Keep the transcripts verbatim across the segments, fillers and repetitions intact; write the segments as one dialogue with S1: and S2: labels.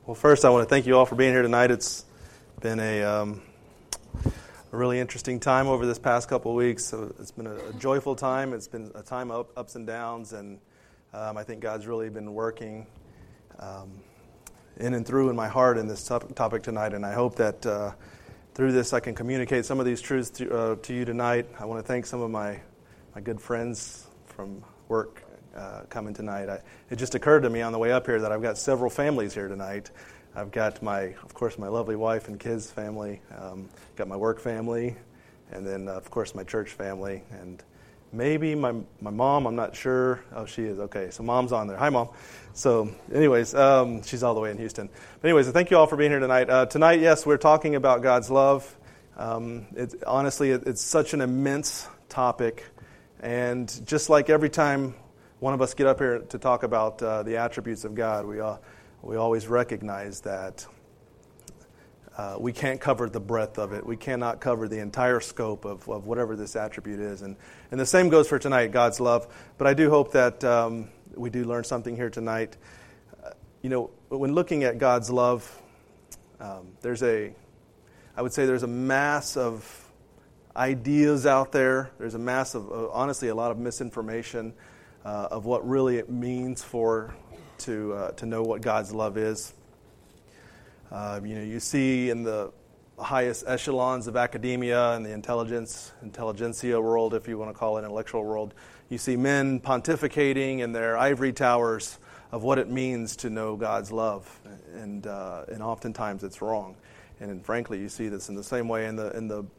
S1: Well, first, I want to thank you all for being here tonight. It's been a, um, a really interesting time over this past couple of weeks. So it's been a, a joyful time. It's been a time of ups and downs, and um, I think God's really been working um, in and through in my heart in this top- topic tonight. And I hope that uh, through this I can communicate some of these truths to, uh, to you tonight. I want to thank some of my, my good friends from work Uh, coming tonight. I, it just occurred to me on the way up here that I've got several families here tonight. I've got my, of course, my lovely wife and kids family, um, got my work family, and then, uh, of course, my church family, and maybe my my mom, I'm not sure. Oh, she is. Okay, so mom's on there. Hi, Mom. So anyways, um, she's all the way in Houston. But anyways, thank you all for being here tonight. Uh, tonight, yes, we're talking about God's love. Um, it, honestly, it, it's such an immense topic, and just like every time one of us get up here to talk about uh, the attributes of God, we uh, we always recognize that uh, we can't cover the breadth of it. We cannot cover the entire scope of, of whatever this attribute is. And, and the same goes for tonight, God's love. But I do hope that um, we do learn something here tonight. Uh, you know, when looking at God's love, um, there's a, I would say there's a mass of ideas out there. There's a mass of, uh, honestly, a lot of misinformation Uh, of what really it means for to uh, to know what God's love is. Uh, you know, you see in the highest echelons of academia and the intelligence intelligentsia world, if you want to call it intellectual world, you see men pontificating in their ivory towers of what it means to know God's love, and uh, and oftentimes it's wrong. And, and frankly, you see this in the same way in the in the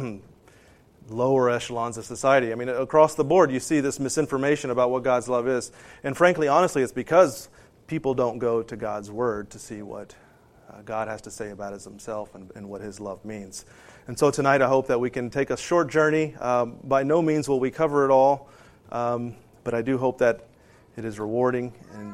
S1: lower echelons of society. I mean, across the board, you see this misinformation about what God's love is. And frankly, honestly, it's because people don't go to God's Word to see what uh, God has to say about His Himself and, and what His love means. And so tonight, I hope that we can take a short journey. Um, by no means will we cover it all, um, but I do hope that it is rewarding and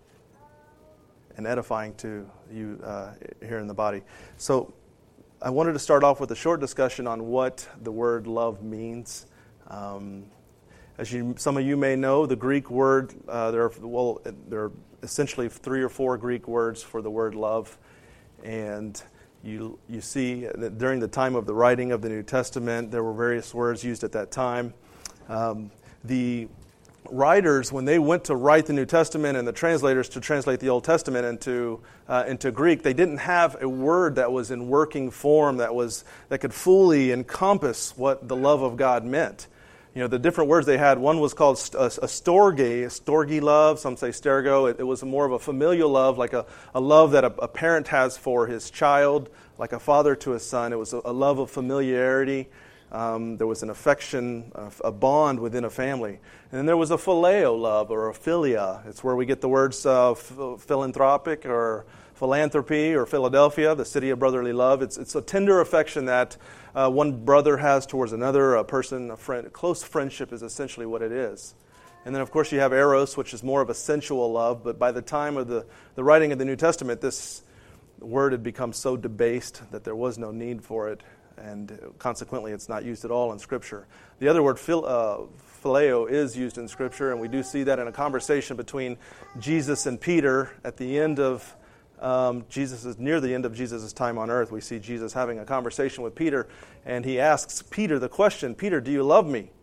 S1: and edifying to you uh, here in the body. So I wanted to start off with a short discussion on what the word love means. Um, as you, some of you may know, the Greek word, uh, there are, well, there are essentially three or four Greek words for the word love. And you you see that during the time of the writing of the New Testament, there were various words used at that time. Um, the writers, when they went to write the New Testament, and the translators to translate the Old Testament into uh, into Greek, they didn't have a word that was in working form that was that could fully encompass what the love of God meant. You know, the different words they had. One was called a, a storge, a storge love. Some say stergo. It, it was more of a familial love, like a, a love that a, a parent has for his child, like a father to his son. It was a, a love of familiarity. Um, there was an affection, a, a bond within a family. And then there was a phileo love, or a philia. It's where we get the words uh, philanthropic, or philanthropy, or Philadelphia, the city of brotherly love. It's it's a tender affection that uh, one brother has towards another, a person, a friend. Close friendship is essentially what it is. And then, of course, you have eros, which is more of a sensual love. But by the time of the, the writing of the New Testament, this word had become so debased that there was no need for it. And consequently, it's not used at all in Scripture. The other word, phil, uh, phileo, is used in Scripture, and we do see that in a conversation between Jesus and Peter at the end of um, Jesus, near the end of Jesus' time on earth. We see Jesus having a conversation with Peter, and he asks Peter the question, "Peter, do you love me?"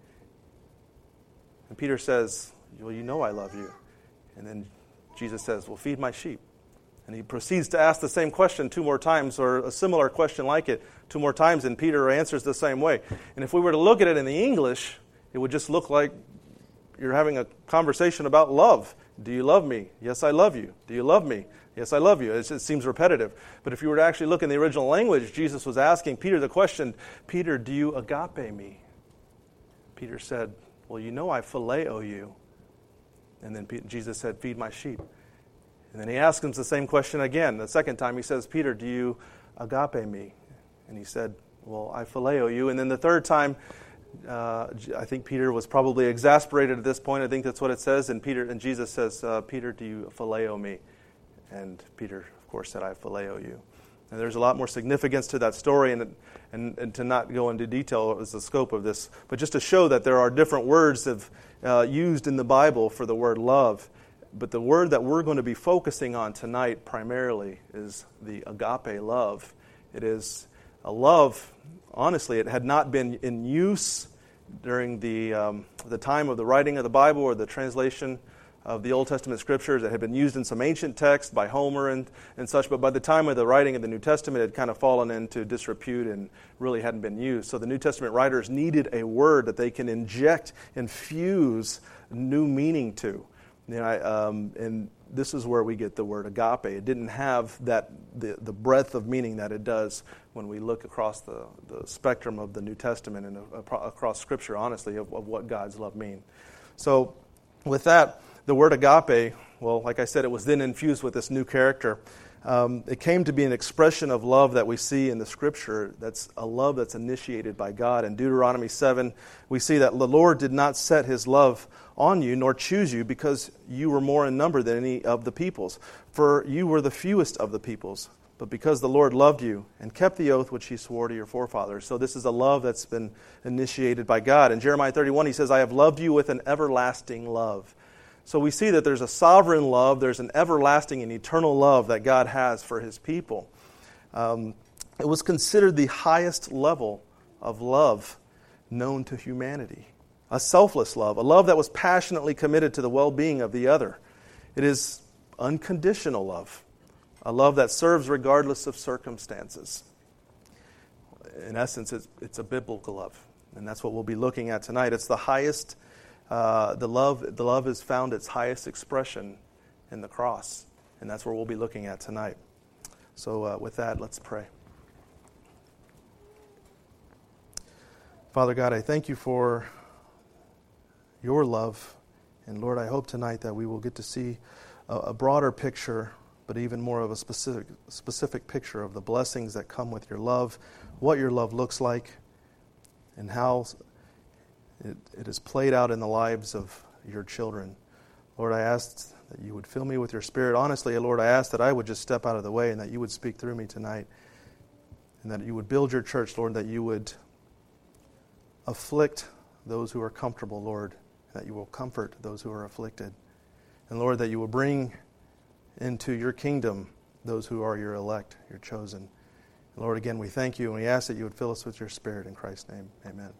S1: And Peter says, "Well, you know I love you." And then Jesus says, "Well, feed my sheep." And he proceeds to ask the same question two more times, or a similar question like it, two more times, and Peter answers the same way. And if we were to look at it in the English, it would just look like you're having a conversation about love. Do you love me? Yes, I love you. Do you love me? Yes, I love you. It, it seems repetitive. But if you were to actually look in the original language, Jesus was asking Peter the question, "Peter, do you agape me?" Peter said, "Well, you know I phileo you." And then Pe- Jesus said, "Feed my sheep." And then he asks him the same question again. The second time he says, "Peter, do you agape me?" And he said, "Well, I phileo you." And then the third time, uh, I think Peter was probably exasperated at this point. I think that's what it says. And Peter and Jesus says, uh, "Peter, do you phileo me?" And Peter, of course, said, "I phileo you." And there's a lot more significance to that story, and, and, and to not go into detail is the scope of this, but just to show that there are different words of, uh, used in the Bible for the word love. but the word that we're going to be focusing on tonight primarily is the agape love. It is a love, honestly, it had not been in use during the um, the time of the writing of the Bible or the translation of the Old Testament scriptures. It had been used in some ancient texts by Homer and, and such, but by the time of the writing of the New Testament, it had kind of fallen into disrepute and really hadn't been used. So the New Testament writers needed a word that they can inject, infuse new meaning to. You know, I, um, and this is where we get the word agape. It didn't have that the, the breadth of meaning that it does when we look across the, the spectrum of the New Testament and uh, across Scripture, honestly, of, of what God's love means. So with that, the word agape, well, like I said, it was then infused with this new character. Um, it came to be an expression of love that we see in the Scripture. That's a love that's initiated by God. In Deuteronomy seven, we see that the Lord did not set His love on you, nor choose you, because you were more in number than any of the peoples. For you were the fewest of the peoples, but because the Lord loved you and kept the oath which He swore to your forefathers. So this is a love that's been initiated by God. In Jeremiah thirty-one, He says, I have loved you with an everlasting love. So we see that there's a sovereign love, there's an everlasting and eternal love that God has for His people. Um, it was considered the highest level of love known to humanity. A selfless love, a love that was passionately committed to the well-being of the other. It is unconditional love, a love that serves regardless of circumstances. In essence, it's, it's a biblical love, and that's what we'll be looking at tonight. It's the highest Uh, the love the love has found its highest expression in the cross, and that's where we'll be looking at tonight. So uh, with that, let's pray. Father God, I thank you for your love, and Lord, I hope tonight that we will get to see a, a broader picture, but even more of a specific specific picture of the blessings that come with your love, what your love looks like, and how It, it is played out in the lives of your children. Lord, I ask that you would fill me with your Spirit. Honestly, Lord, I ask that I would just step out of the way and that you would speak through me tonight. And that you would build your church, Lord, that you would afflict those who are comfortable, Lord. And that you will comfort those who are afflicted. And Lord, that you will bring into your kingdom those who are your elect, your chosen. And Lord, again, we thank you and we ask that you would fill us with your Spirit in Christ's name. Amen.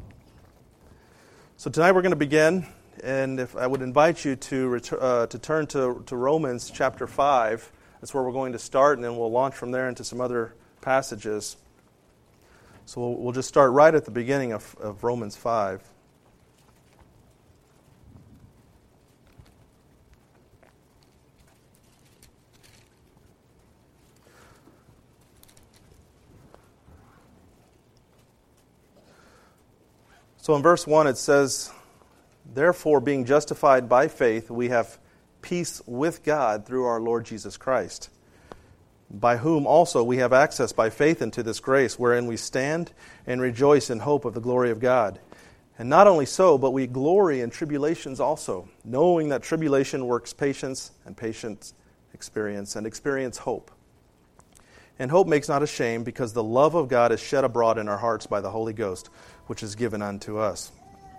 S1: So tonight we're going to begin, and if I would invite you to retur- uh, to turn to, to Romans chapter five. That's where we're going to start, and then we'll launch from there into some other passages. So we'll, we'll just start right at the beginning of, of Romans five. So in verse one it says, therefore, being justified by faith, we have peace with God through our Lord Jesus Christ, by whom also we have access by faith into this grace, wherein we stand and rejoice in hope of the glory of God. And not only so, but we glory in tribulations also, knowing that tribulation works patience, and patience experience, and experience hope. And hope makes not ashamed, because the love of God is shed abroad in our hearts by the Holy Ghost, which is given unto us.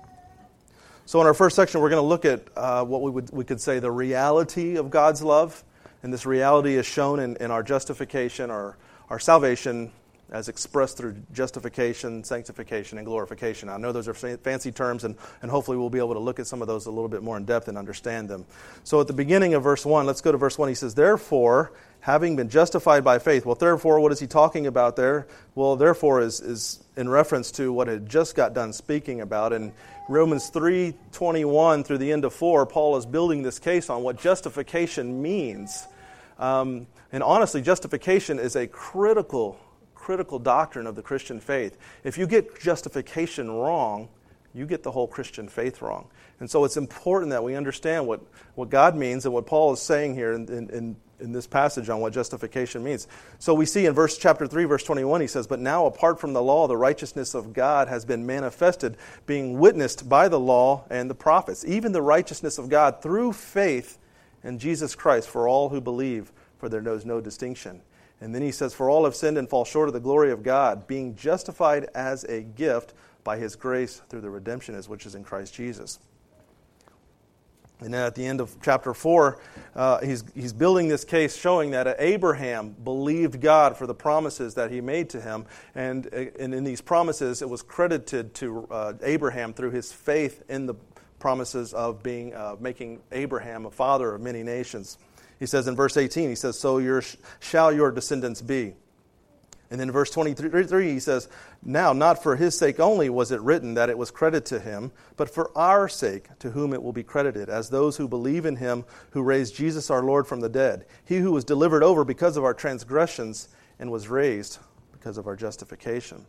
S1: So in our first section, we're going to look at uh, what we would we could say the reality of God's love. And this reality is shown in, in our justification, our, our salvation, as expressed through justification, sanctification, and glorification. I know those are fancy terms, and, and hopefully we'll be able to look at some of those a little bit more in depth and understand them. So at the beginning of verse one, let's go to verse one. He says, therefore, having been justified by faith. Well, therefore, what is he talking about there? Well, therefore is, is in reference to what had just got done speaking about. In Romans three twenty-one through the end of four, Paul is building this case on what justification means. Um, and honestly, justification is a critical critical doctrine of the Christian faith. If you get justification wrong, you get the whole Christian faith wrong. And so it's important that we understand what, what God means and what Paul is saying here in, in, in this passage on what justification means. So we see in verse chapter three, verse twenty-one, he says, but now apart from the law, the righteousness of God has been manifested, being witnessed by the law and the prophets, even the righteousness of God through faith in Jesus Christ for all who believe, for there knows no distinction. And then he says, for all have sinned and fall short of the glory of God, being justified as a gift by His grace through the redemption which is in Christ Jesus. And then at the end of chapter four, uh, he's he's building this case showing that Abraham believed God for the promises that he made to him. And, and in these promises, it was credited to uh, Abraham through his faith in the promises of being uh, making Abraham a father of many nations. He says in verse eighteen, he says, so your, shall your descendants be. And then in verse twenty-three, he says, now not for his sake only was it written that it was credited to him, but for our sake, to whom it will be credited, as those who believe in him who raised Jesus our Lord from the dead, he who was delivered over because of our transgressions and was raised because of our justification.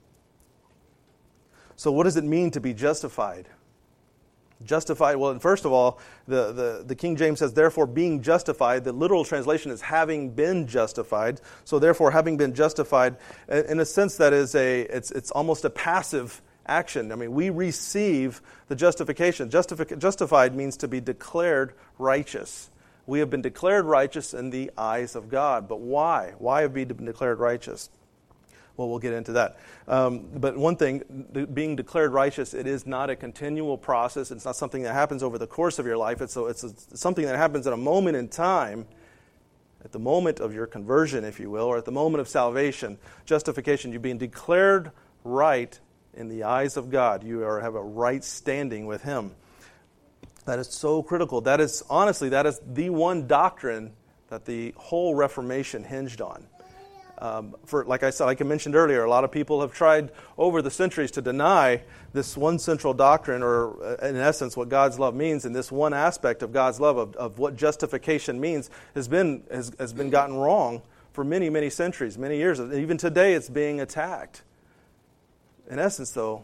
S1: So what does it mean to be justified? Justified, well, first of all, the, the, the King James says, therefore being justified. The literal translation is having been justified. So therefore, having been justified, in a sense that is a, it's, it's almost a passive action. I mean, we receive the justification. Justific, justified means to be declared righteous. We have been declared righteous in the eyes of God. But why? Why have we been declared righteous? Well, we'll get into that. Um, but one thing, being declared righteous, it is not a continual process. It's not something that happens over the course of your life. It's, a, it's a, something that happens at a moment in time, at the moment of your conversion, if you will, or at the moment of salvation, justification. You're being declared right in the eyes of God. You are, have a right standing with Him. That is so critical. That is, honestly, that is the one doctrine that the whole Reformation hinged on. Um, for like I said, like I mentioned earlier, a lot of people have tried over the centuries to deny this one central doctrine, or uh, in essence, what God's love means, and this one aspect of God's love of, of what justification means has been has, has been gotten wrong for many, many centuries, many years. Even today, it's being attacked. In essence, though,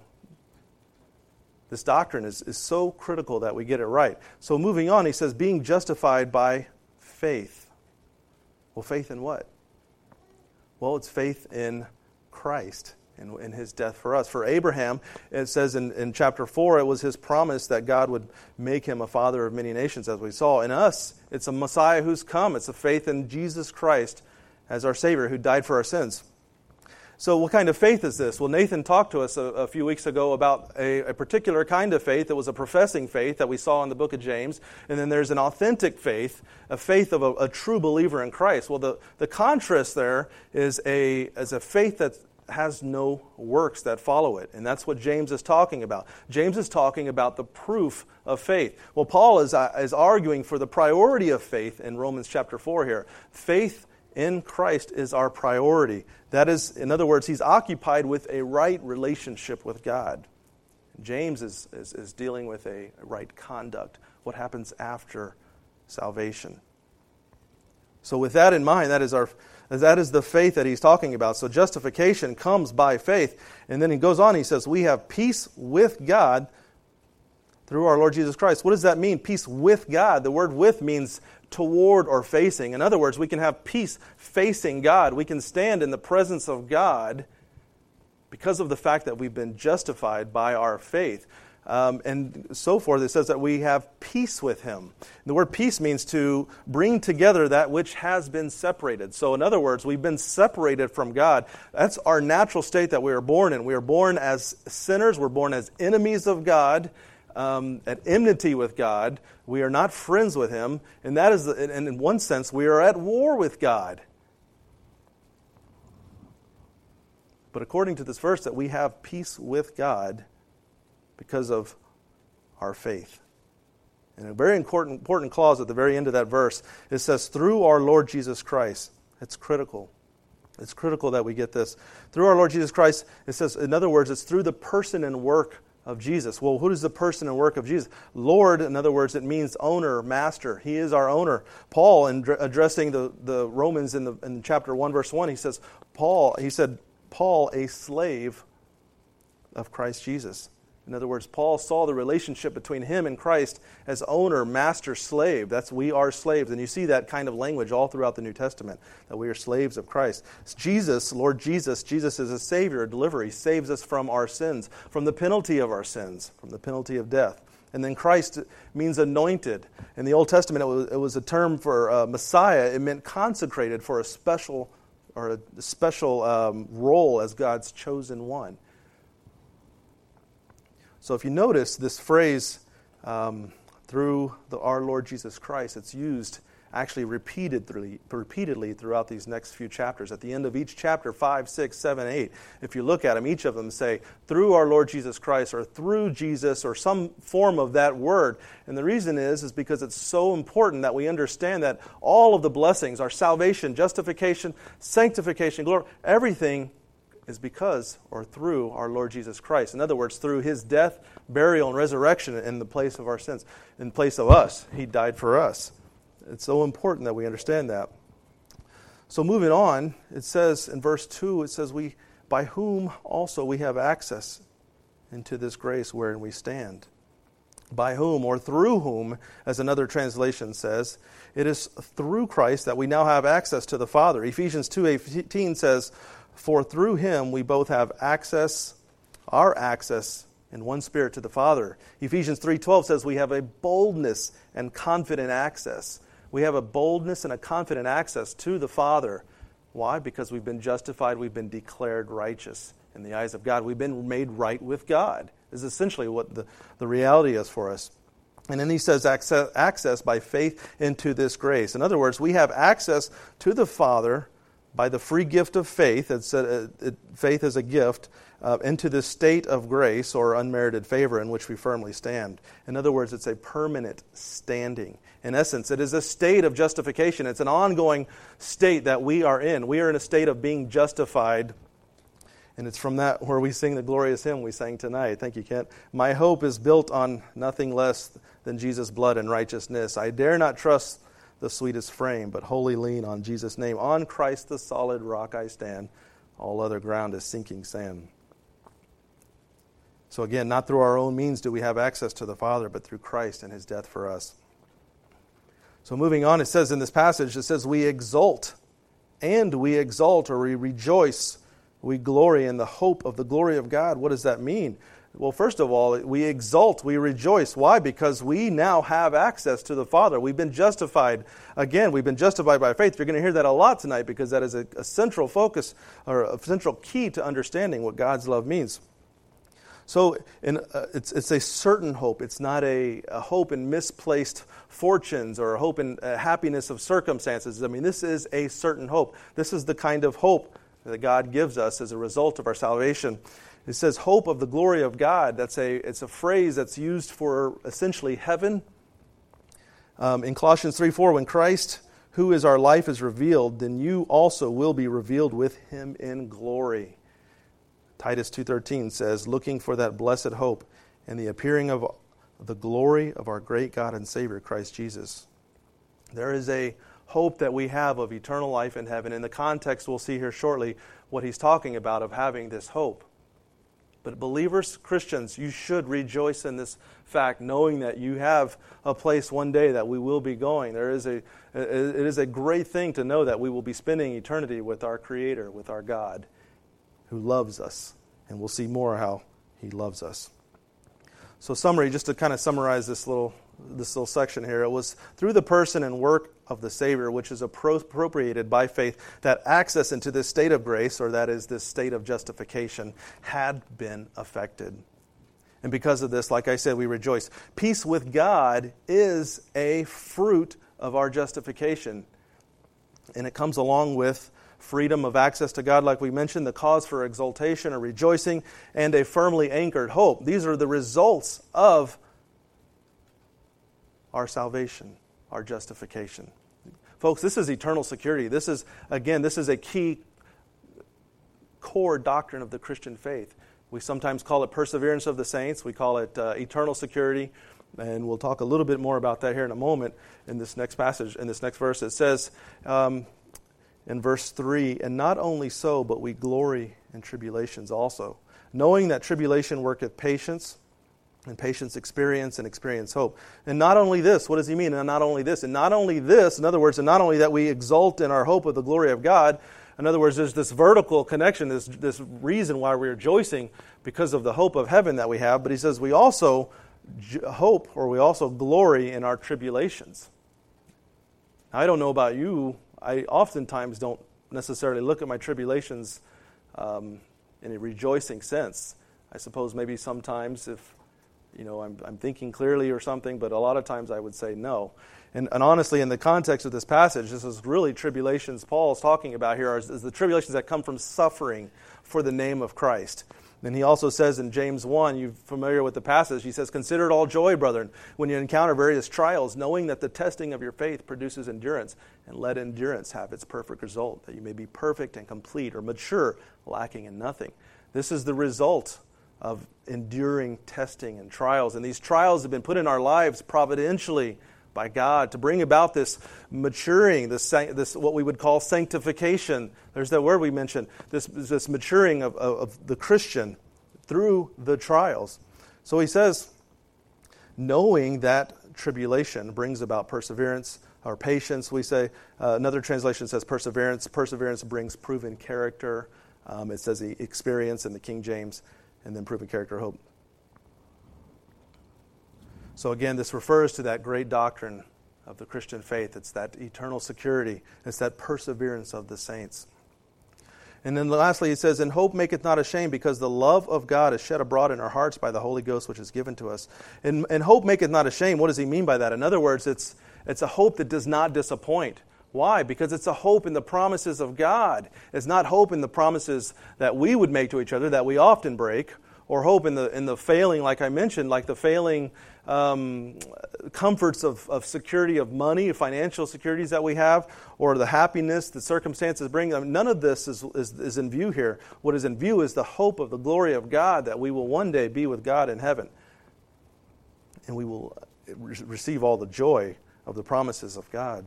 S1: this doctrine is, is so critical that we get it right. So moving on, he says, being justified by faith. Well, faith in what? Well, it's faith in Christ and in His death for us. For Abraham, it says in, in chapter four, it was his promise that God would make him a father of many nations, as we saw. In us, it's a Messiah who's come. It's a faith in Jesus Christ as our Savior who died for our sins. So what kind of faith is this? Well, Nathan talked to us a, a few weeks ago about a, a particular kind of faith that was a professing faith that we saw in the book of James. And then there's an authentic faith, a faith of a, a true believer in Christ. Well, the, the contrast there is a, is a faith that has no works that follow it. And that's what James is talking about. James is talking about the proof of faith. Well, Paul is, uh, is arguing for the priority of faith in Romans chapter four here. Faith in Christ is our priority. That is, in other words, he's occupied with a right relationship with God. James is, is, is dealing with a right conduct, what happens after salvation. So with that in mind, that is our that is the faith that he's talking about. So justification comes by faith. And then he goes on, he says, we have peace with God through our Lord Jesus Christ. What does that mean, peace with God? The word with means toward or facing. In other words, we can have peace facing God. We can stand in the presence of God because of the fact that we've been justified by our faith. Um, and so forth. It says that we have peace with Him. The word peace means to bring together that which has been separated. So in other words, we've been separated from God. That's our natural state that we are born in. We are born as sinners. We're born as enemies of God. Um, at enmity with God. We are not friends with Him, and that is, and in one sense, we are at war with God. But according to this verse, that we have peace with God because of our faith. And a very important, important clause at the very end of that verse, it says, through our Lord Jesus Christ. It's critical. It's critical that we get this. Through our Lord Jesus Christ, it says, in other words, it's through the person and work of Jesus. Well, who is the person and work of Jesus? Lord, in other words, it means owner, master. He is our owner. Paul, in addressing the, the Romans in, the, in chapter one, verse one, he says, Paul, he said, Paul, a slave of Christ Jesus. In other words, Paul saw the relationship between him and Christ as owner, master, slave. That's, we are slaves. And you see that kind of language all throughout the New Testament, that we are slaves of Christ. It's Jesus, Lord Jesus, Jesus is a Savior, a deliverer. He saves us from our sins, from the penalty of our sins, from the penalty of death. And then Christ means anointed. In the Old Testament, it was, it was a term for uh, Messiah. It meant consecrated for a special or a special um, role as God's chosen one. So if you notice this phrase, um, through the, our Lord Jesus Christ. It's used actually repeatedly, repeatedly throughout these next few chapters. At the end of each chapter, five, six, seven, eight, if you look at them, each of them say, through our Lord Jesus Christ, or through Jesus, or some form of that word. And the reason is, is because it's so important that we understand that all of the blessings, our salvation, justification, sanctification, glory, everything is because or through our Lord Jesus Christ. In other words, through His death, burial, and resurrection in the place of our sins, in place of us. He died for us. It's so important that we understand that. So moving on, it says in verse two, it says, "We by whom also we have access into this grace wherein we stand." By whom, or through whom, as another translation says, it is through Christ that we now have access to the Father. Ephesians two eighteen says, "For through Him we both have access, our access, in one Spirit to the Father." Ephesians three twelve says we have a boldness and confident access. We have a boldness and a confident access to the Father. Why? Because we've been justified, we've been declared righteous in the eyes of God. We've been made right with God. This is essentially what the, the reality is for us. And then he says access, access by faith into this grace. In other words, we have access to the Father by the free gift of faith. It's a, it, faith is a gift uh, into this state of grace or unmerited favor in which we firmly stand. In other words, it's a permanent standing. In essence, it is a state of justification. It's an ongoing state that we are in. We are in a state of being justified. And it's from that where we sing the glorious hymn we sang tonight. Thank you, Kent. "My hope is built on nothing less than Jesus' blood and righteousness. I dare not trust the sweetest frame, but wholly lean on Jesus' name. On Christ the solid rock I stand. All other ground is sinking sand." So again, not through our own means do we have access to the Father, but through Christ and His death for us. So moving on, it says in this passage, it says, we exult, and we exult, or we rejoice, we glory in the hope of the glory of God. What does that mean? Well, first of all, we exult, we rejoice. Why? Because we now have access to the Father. We've been justified. Again, we've been justified by faith. You're going to hear that a lot tonight because that is a, a central focus or a central key to understanding what God's love means. So in, uh, it's, it's a certain hope. It's not a, a hope in misplaced fortunes or a hope in uh, happiness of circumstances. I mean, this is a certain hope. This is the kind of hope that God gives us as a result of our salvation. It says hope of the glory of God. That's a it's a phrase that's used for essentially heaven. Um, in Colossians three four, when Christ, who is our life, is revealed, then you also will be revealed with Him in glory. Titus two thirteen says, looking for that blessed hope and the appearing of the glory of our great God and Savior, Christ Jesus. There is a hope that we have of eternal life in heaven. In the context, we'll see here shortly what he's talking about of having this hope. But believers, Christians, you should rejoice in this fact, knowing that you have a place one day that we will be going. There is a, it is a great thing to know that we will be spending eternity with our Creator, with our God, who loves us. And we'll see more how He loves us. So summary, just to kind of summarize this little this little section here, it was through the person and work of the Savior, which is appropriated by faith, that access into this state of grace, or that is this state of justification, had been effected. And because of this, like I said, we rejoice. Peace with God is a fruit of our justification. And it comes along with freedom of access to God, like we mentioned, the cause for exultation or rejoicing, and a firmly anchored hope. These are the results of our salvation, our justification. Folks, this is eternal security. This is, again, this is a key core doctrine of the Christian faith. We sometimes call it perseverance of the saints. We call it uh, eternal security. And we'll talk a little bit more about that here in a moment in this next passage, in this next verse. It says um, in verse three, and not only so, but we glory in tribulations also, knowing that tribulation worketh patience, and patience experience, and experience hope. And not only this, what does he mean? And not only this, and not only this, in other words, and not only that we exult in our hope of the glory of God. In other words, there's this vertical connection, this, this reason why we're rejoicing because of the hope of heaven that we have. But he says we also hope, or we also glory in our tribulations. Now, I don't know about you. I oftentimes don't necessarily look at my tribulations um, in a rejoicing sense. I suppose maybe sometimes if you know, I'm, I'm thinking clearly or something, but a lot of times I would say no. And, and honestly, in the context of this passage, this is really tribulations Paul's talking about here, is, is the tribulations that come from suffering for the name of Christ. And he also says in James one, you're familiar with the passage, he says, "Consider it all joy, brethren, when you encounter various trials, knowing that the testing of your faith produces endurance, and let endurance have its perfect result, that you may be perfect and complete," or mature, lacking in nothing. This is the result of enduring testing and trials. And these trials have been put in our lives providentially by God to bring about this maturing, this, this what we would call sanctification. There's that word we mentioned, this, this maturing of, of, of the Christian through the trials. So he says, knowing that tribulation brings about perseverance or patience, we say. Uh, another translation says perseverance. Perseverance brings proven character. Um, it says the experience in the King James, and then proven character, hope. So again, this refers to that great doctrine of the Christian faith. It's that eternal security. It's that perseverance of the saints. And then lastly, he says, "And hope maketh not ashamed, because the love of God is shed abroad in our hearts by the Holy Ghost, which is given to us." And, and hope maketh not ashamed. What does he mean by that? In other words, it's it's a hope that does not disappoint. Why? Because it's a hope in the promises of God. It's not hope in the promises that we would make to each other, that we often break, or hope in the in the failing, like I mentioned, like the failing um, comforts of, of security of money, financial securities that we have, or the happiness that circumstances bring. I mean, none of this is, is, is in view here. What is in view is the hope of the glory of God, that we will one day be with God in heaven. And we will re- receive all the joy of the promises of God.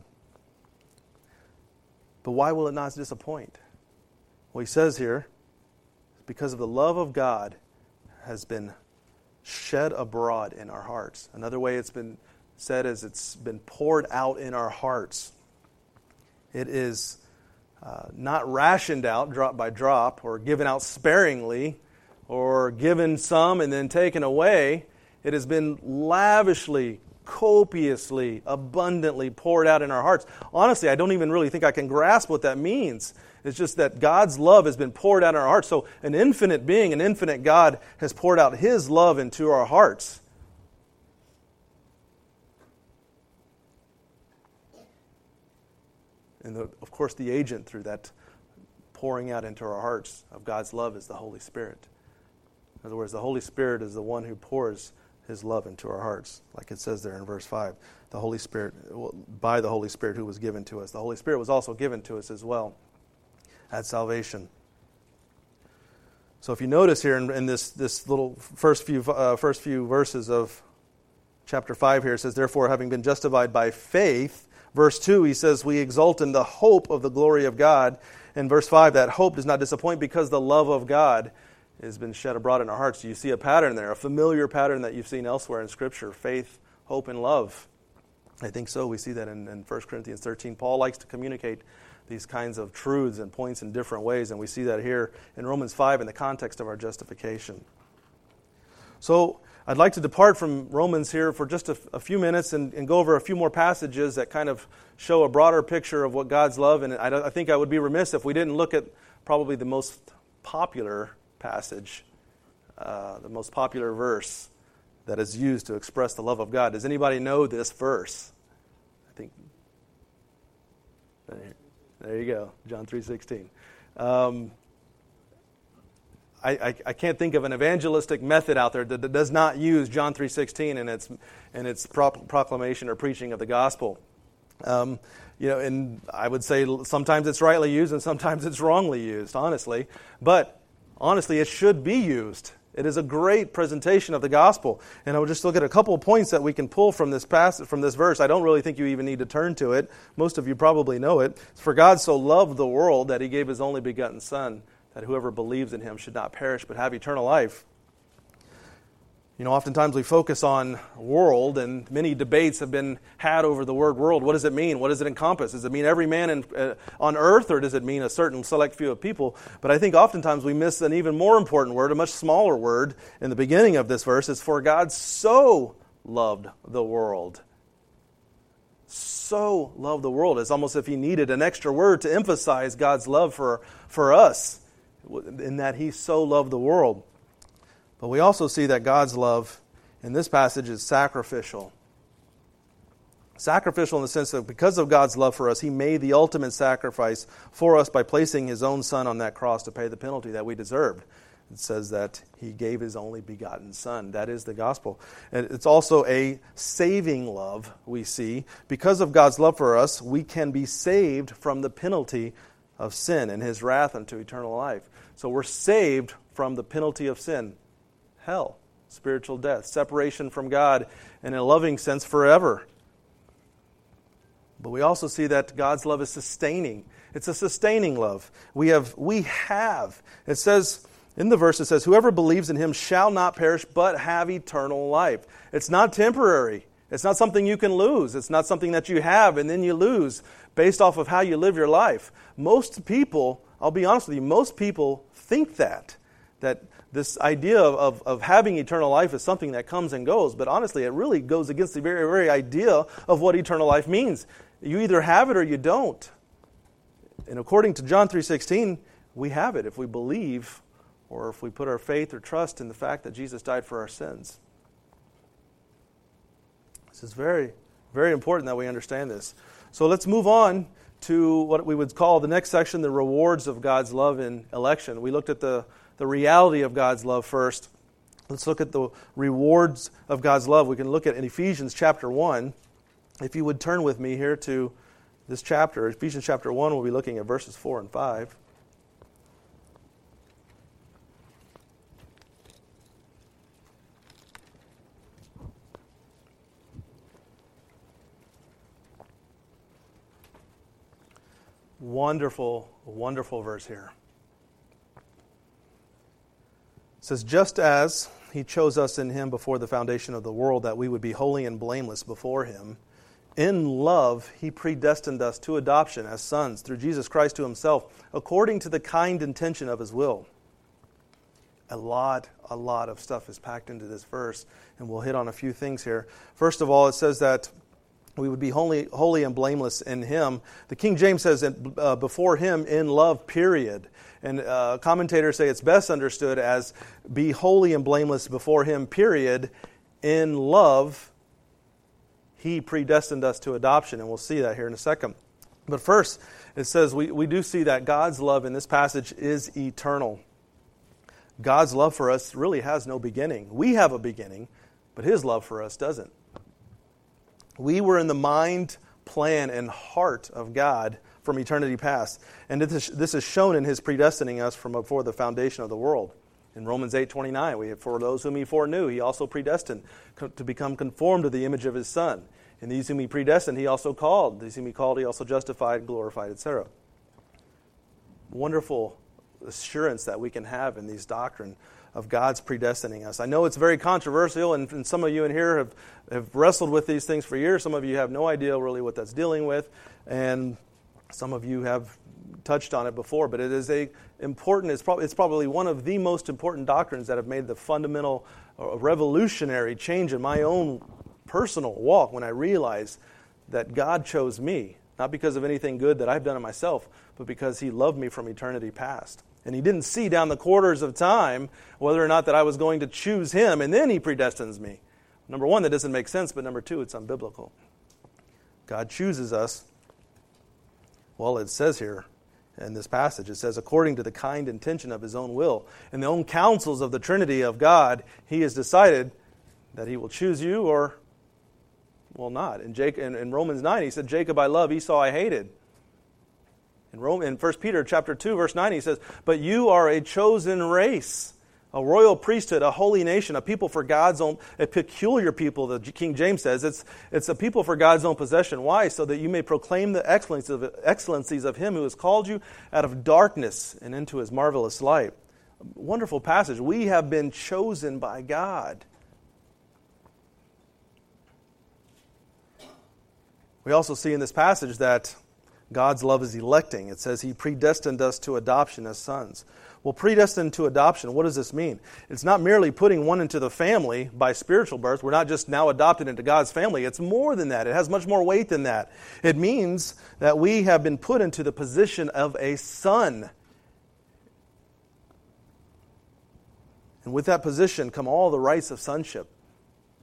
S1: But why will it not disappoint? Well, he says here, because of the love of God has been shed abroad in our hearts. Another way it's been said is it's been poured out in our hearts. It is uh, not rationed out drop by drop, or given out sparingly, or given some and then taken away. It has been lavishly, copiously, abundantly poured out in our hearts. Honestly, I don't even really think I can grasp what that means. It's just that God's love has been poured out in our hearts. So an infinite being, an infinite God, has poured out His love into our hearts. And the, of course, the agent through that pouring out into our hearts of God's love is the Holy Spirit. In other words, the Holy Spirit is the one who pours His love into our hearts, like it says there in verse five. The Holy Spirit, by the Holy Spirit who was given to us. The Holy Spirit was also given to us as well at salvation. So if you notice here in, in this, this little first few uh, first few verses of chapter five here, it says, "Therefore, having been justified by faith," verse two, he says, "we exult in the hope of the glory of God." In verse five, that hope does not disappoint, because the love of God has been shed abroad in our hearts. You see a pattern there, a familiar pattern that you've seen elsewhere in Scripture: faith, hope, and love. I think so. We see that in, in First Corinthians thirteen. Paul likes to communicate these kinds of truths and points in different ways, and we see that here in Romans five in the context of our justification. So I'd like to depart from Romans here for just a, a few minutes and, and go over a few more passages that kind of show a broader picture of what God's love. And I, I think I would be remiss if we didn't look at probably the most popular passage, uh, the most popular verse that is used to express the love of God. Does anybody know this verse? I think... There you go, John three sixteen. Um, I, I, I can't think of an evangelistic method out there that, that does not use John three sixteen in its in its pro- proclamation or preaching of the gospel. Um, you know, and I would say sometimes it's rightly used and sometimes it's wrongly used, honestly. But honestly, it should be used. It is a great presentation of the gospel. And I will just look at a couple of points that we can pull from this passage, from this verse. I don't really think you even need to turn to it. Most of you probably know it. "For God so loved the world that He gave His only begotten Son, that whoever believes in Him should not perish but have eternal life." You know, oftentimes we focus on world, and many debates have been had over the word world. What does it mean? What does it encompass? Does it mean every man in, uh, on earth, or does it mean a certain select few of people? But I think oftentimes we miss an even more important word, a much smaller word in the beginning of this verse. It's "for God so loved the world." So loved the world. It's almost if He needed an extra word to emphasize God's love for, for us, in that He so loved the world. But we also see that God's love in this passage is sacrificial. Sacrificial in the sense that because of God's love for us, He made the ultimate sacrifice for us by placing His own Son on that cross to pay the penalty that we deserved. It says that He gave His only begotten Son. That is the gospel. And it's also a saving love, we see. Because of God's love for us, we can be saved from the penalty of sin and His wrath unto eternal life. So we're saved from the penalty of sin, hell, spiritual death, separation from God, and in a loving sense forever. But we also see that God's love is sustaining. It's a sustaining love. We have, we have. It says, in the verse it says, whoever believes in Him shall not perish, but have eternal life. It's not temporary. It's not something you can lose. It's not something that you have and then you lose based off of how you live your life. Most people, I'll be honest with you, most people think that. That this idea of, of, of having eternal life is something that comes and goes. But honestly, it really goes against the very, very idea of what eternal life means. You either have it or you don't. And according to John three sixteen, we have it if we believe or if we put our faith or trust in the fact that Jesus died for our sins. This is very, very important that we understand this. So let's move on to what we would call the next section, the rewards of God's love in election. We looked at the, the reality of God's love first. Let's look at the rewards of God's love. We can look at in Ephesians chapter one. If you would turn with me here to this chapter, Ephesians chapter one, we'll be looking at verses four and five. Wonderful, wonderful verse here. It says, just as He chose us in Him before the foundation of the world, that we would be holy and blameless before Him, in love He predestined us to adoption as sons through Jesus Christ to Himself, according to the kind intention of His will. A lot, a lot of stuff is packed into this verse, and we'll hit on a few things here. First of all, it says that we would be holy, holy and blameless in Him. The King James says that uh, before Him in love, period. And uh, commentators say it's best understood as be holy and blameless before Him, period. In love, He predestined us to adoption. And we'll see that here in a second. But first, it says we, we do see that God's love in this passage is eternal. God's love for us really has no beginning. We have a beginning, but His love for us doesn't. We were in the mind, plan, and heart of God from eternity past. And this is shown in His predestining us from before the foundation of the world. In Romans eight twenty-nine, we have, for those whom He foreknew, He also predestined to become conformed to the image of His Son. And these whom He predestined, He also called. These whom He called, He also justified, glorified, et cetera. Wonderful assurance that we can have in these doctrine of God's predestining us. I know it's very controversial, and, and some of you in here have, have wrestled with these things for years. Some of you have no idea really what that's dealing with, and some of you have touched on it before. But it is a important. It's probably it's probably one of the most important doctrines that have made the fundamental, uh, revolutionary change in my own personal walk when I realized that God chose me, not because of anything good that I've done in myself, but because He loved me from eternity past. And He didn't see down the quarters of time whether or not that I was going to choose Him, and then He predestines me. Number one, that doesn't make sense, but number two, it's unbiblical. God chooses us. Well, it says here in this passage, it says, according to the kind intention of His own will. In the own counsels of the Trinity of God, He has decided that He will choose you or, well, not. In, Jacob, in, in Romans nine, He said, Jacob I love, Esau I hated. In, Rome, in First Peter chapter two, verse nine, he says, but you are a chosen race, a royal priesthood, a holy nation, a people for God's own, a peculiar people, the King James says. It's, it's a people for God's own possession. Why? So that you may proclaim the excellencies of, excellencies of Him who has called you out of darkness and into His marvelous light. Wonderful passage. We have been chosen by God. We also see in this passage that God's love is electing. It says He predestined us to adoption as sons. Well, predestined to adoption, what does this mean? It's not merely putting one into the family by spiritual birth. We're not just now adopted into God's family. It's more than that. It has much more weight than that. It means that we have been put into the position of a son. And with that position come all the rights of sonship.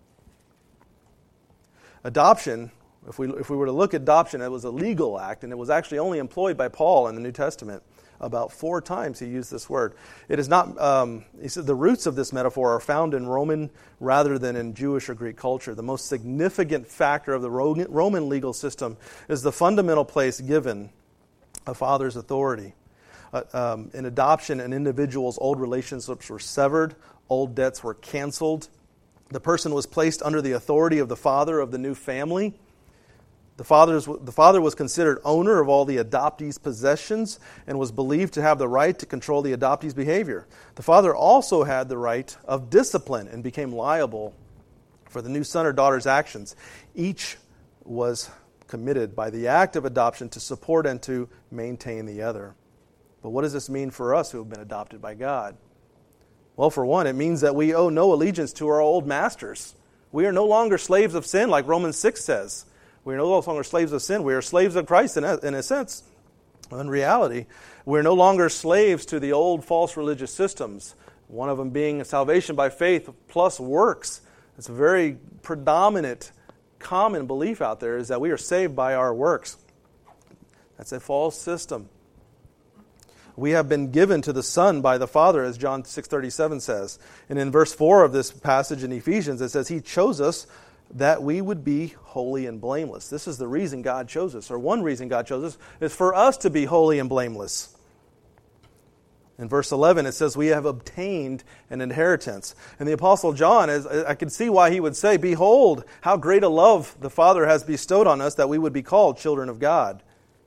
S1: Adoption, if we if we were to look at adoption, it was a legal act, and it was actually only employed by Paul in the New Testament. About four times he used this word. It is not, um, he said the roots of this metaphor are found in Roman rather than in Jewish or Greek culture. The most significant factor of the Roman legal system is the fundamental place given a father's authority. Uh, um, in adoption, an individual's old relationships were severed, old debts were canceled. The person was placed under the authority of the father of the new family. The, father's, the father was considered owner of all the adoptee's possessions and was believed to have the right to control the adoptee's behavior. The father also had the right of discipline and became liable for the new son or daughter's actions. Each was committed by the act of adoption to support and to maintain the other. But what does this mean for us who have been adopted by God? Well, for one, it means that we owe no allegiance to our old masters. We are no longer slaves of sin, like Romans six says. We are no longer slaves of sin. We are slaves of Christ in a, in a sense. In reality, we're no longer slaves to the old false religious systems, one of them being salvation by faith plus works. It's a very predominant, common belief out there is that we are saved by our works. That's a false system. We have been given to the Son by the Father, as John six thirty-seven says. And in verse four of this passage in Ephesians, it says, He chose us that we would be holy and blameless. This is the reason God chose us, or one reason God chose us, is for us to be holy and blameless. In verse eleven, it says, we have obtained an inheritance. And the Apostle John, is, I can see why he would say, behold, how great a love the Father has bestowed on us that we would be called children of God.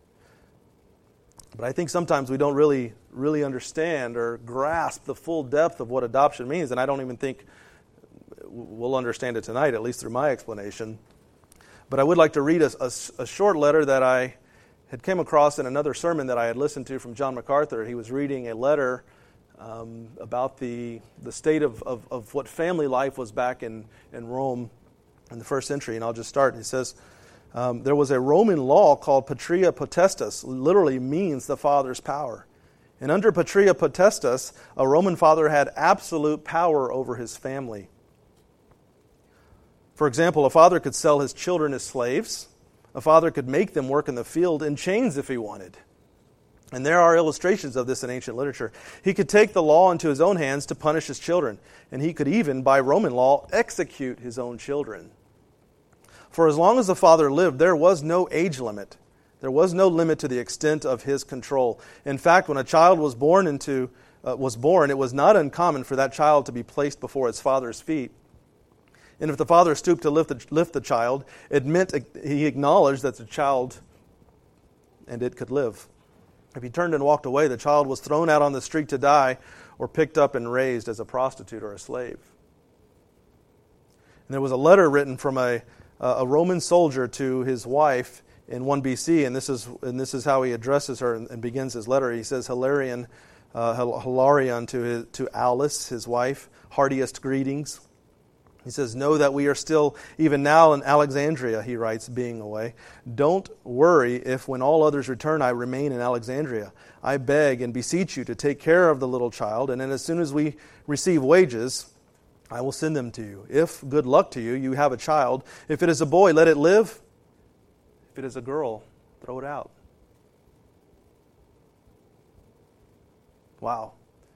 S1: But I think sometimes we don't really, really understand or grasp the full depth of what adoption means, and I don't even think we'll understand it tonight, at least through my explanation. But I would like to read a, a, a short letter that I had came across in another sermon that I had listened to from John MacArthur. He was reading a letter um, about the the state of, of, of what family life was back in, in Rome in the first century. And I'll just start. He says, um, there was a Roman law called Patria Potestas, literally means the father's power. And under Patria Potestas, a Roman father had absolute power over his family. For example, a father could sell his children as slaves. A father could make them work in the field in chains if he wanted. And there are illustrations of this in ancient literature. He could take the law into his own hands to punish his children. And he could even, by Roman law, execute his own children. For as long as the father lived, there was no age limit. There was no limit to the extent of his control. In fact, when a child was born into uh, was born, it was not uncommon for that child to be placed before its father's feet. And if the father stooped to lift the, lift the child, it meant he acknowledged that the child and it could live. If he turned and walked away, the child was thrown out on the street to die or picked up and raised as a prostitute or a slave. And there was a letter written from a, a Roman soldier to his wife in one B C, and this is and this is how he addresses her and, and begins his letter. He says, Hilarion, uh, Hilarion to, his, to Alice, his wife, heartiest greetings. He says, know that we are still, even now in Alexandria, he writes, being away. Don't worry if when all others return I remain in Alexandria. I beg and beseech you to take care of the little child, and then as soon as we receive wages, I will send them to you. If, good luck to you, you have a child. If it is a boy, let it live. If it is a girl, throw it out. Wow.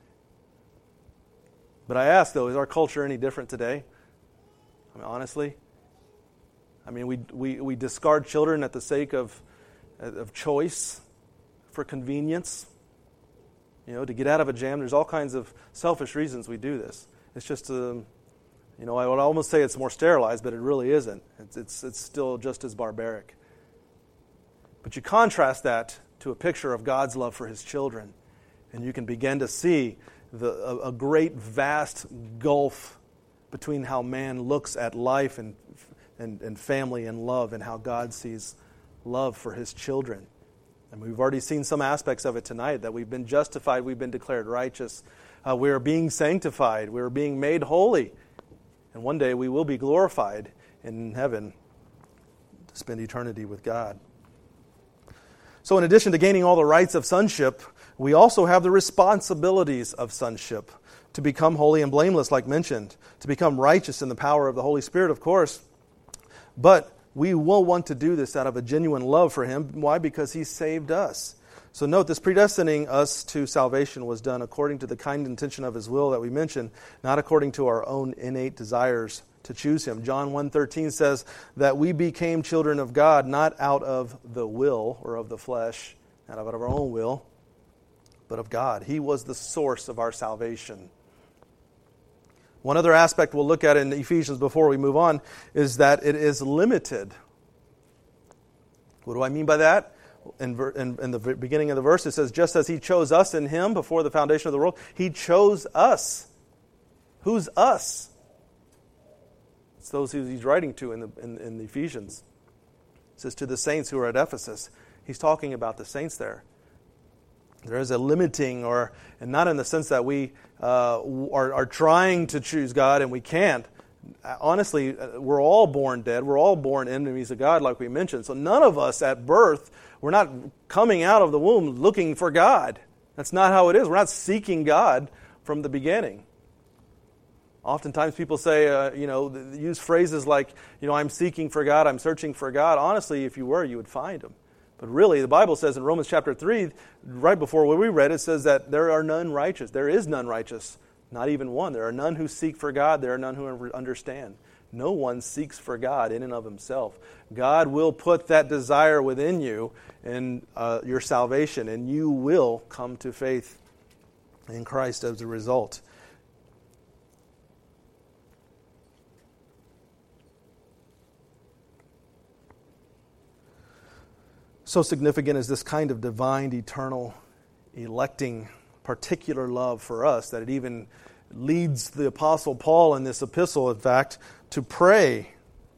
S1: But I ask, though, is our culture any different today? I mean, honestly, I mean, we, we we discard children at the sake of of choice, for convenience. You know, to get out of a jam. There's all kinds of selfish reasons we do this. It's just, um, you know, I would almost say it's more sterilized, but it really isn't. It's it's it's still just as barbaric. But you contrast that to a picture of God's love for His children, and you can begin to see the a, a great, vast gulf between how man looks at life and, and and family and love, and how God sees love for His children. And we've already seen some aspects of it tonight, that we've been justified, we've been declared righteous, uh, we are being sanctified, we are being made holy, and one day we will be glorified in heaven to spend eternity with God. So in addition to gaining all the rights of sonship, we also have the responsibilities of sonship. To become holy and blameless, like mentioned. To become righteous in the power of the Holy Spirit, of course. But we will want to do this out of a genuine love for Him. Why? Because He saved us. So note, this predestining us to salvation was done according to the kind intention of His will that we mentioned, not according to our own innate desires to choose Him. John one thirteen says that we became children of God not out of the will or of the flesh, not out of our own will, but of God. He was the source of our salvation. One other aspect we'll look at in Ephesians before we move on is that it is limited. What do I mean by that? In, in, in the beginning of the verse, it says, just as He chose us in Him before the foundation of the world, He chose us. Who's us? It's those who He's writing to in the, in, in the Ephesians. It says to the saints who are at Ephesus. He's talking about the saints there. There is a limiting, or and not in the sense that we uh, are, are trying to choose God and we can't. Honestly, we're all born dead. We're all born enemies of God, like we mentioned. So none of us at birth, we're not coming out of the womb looking for God. That's not how it is. We're not seeking God from the beginning. Oftentimes people say, uh, you know, use phrases like, you know, I'm seeking for God, I'm searching for God. Honestly, if you were, you would find Him. But really, the Bible says in Romans chapter three, right before what we read, it says that there are none righteous. There is none righteous, not even one. There are none who seek for God. There are none who understand. No one seeks for God in and of himself. God will put that desire within you in uh, your salvation, and you will come to faith in Christ as a result. So significant is this kind of divine, eternal, electing, particular love for us that it even leads the Apostle Paul in this epistle, in fact, to pray.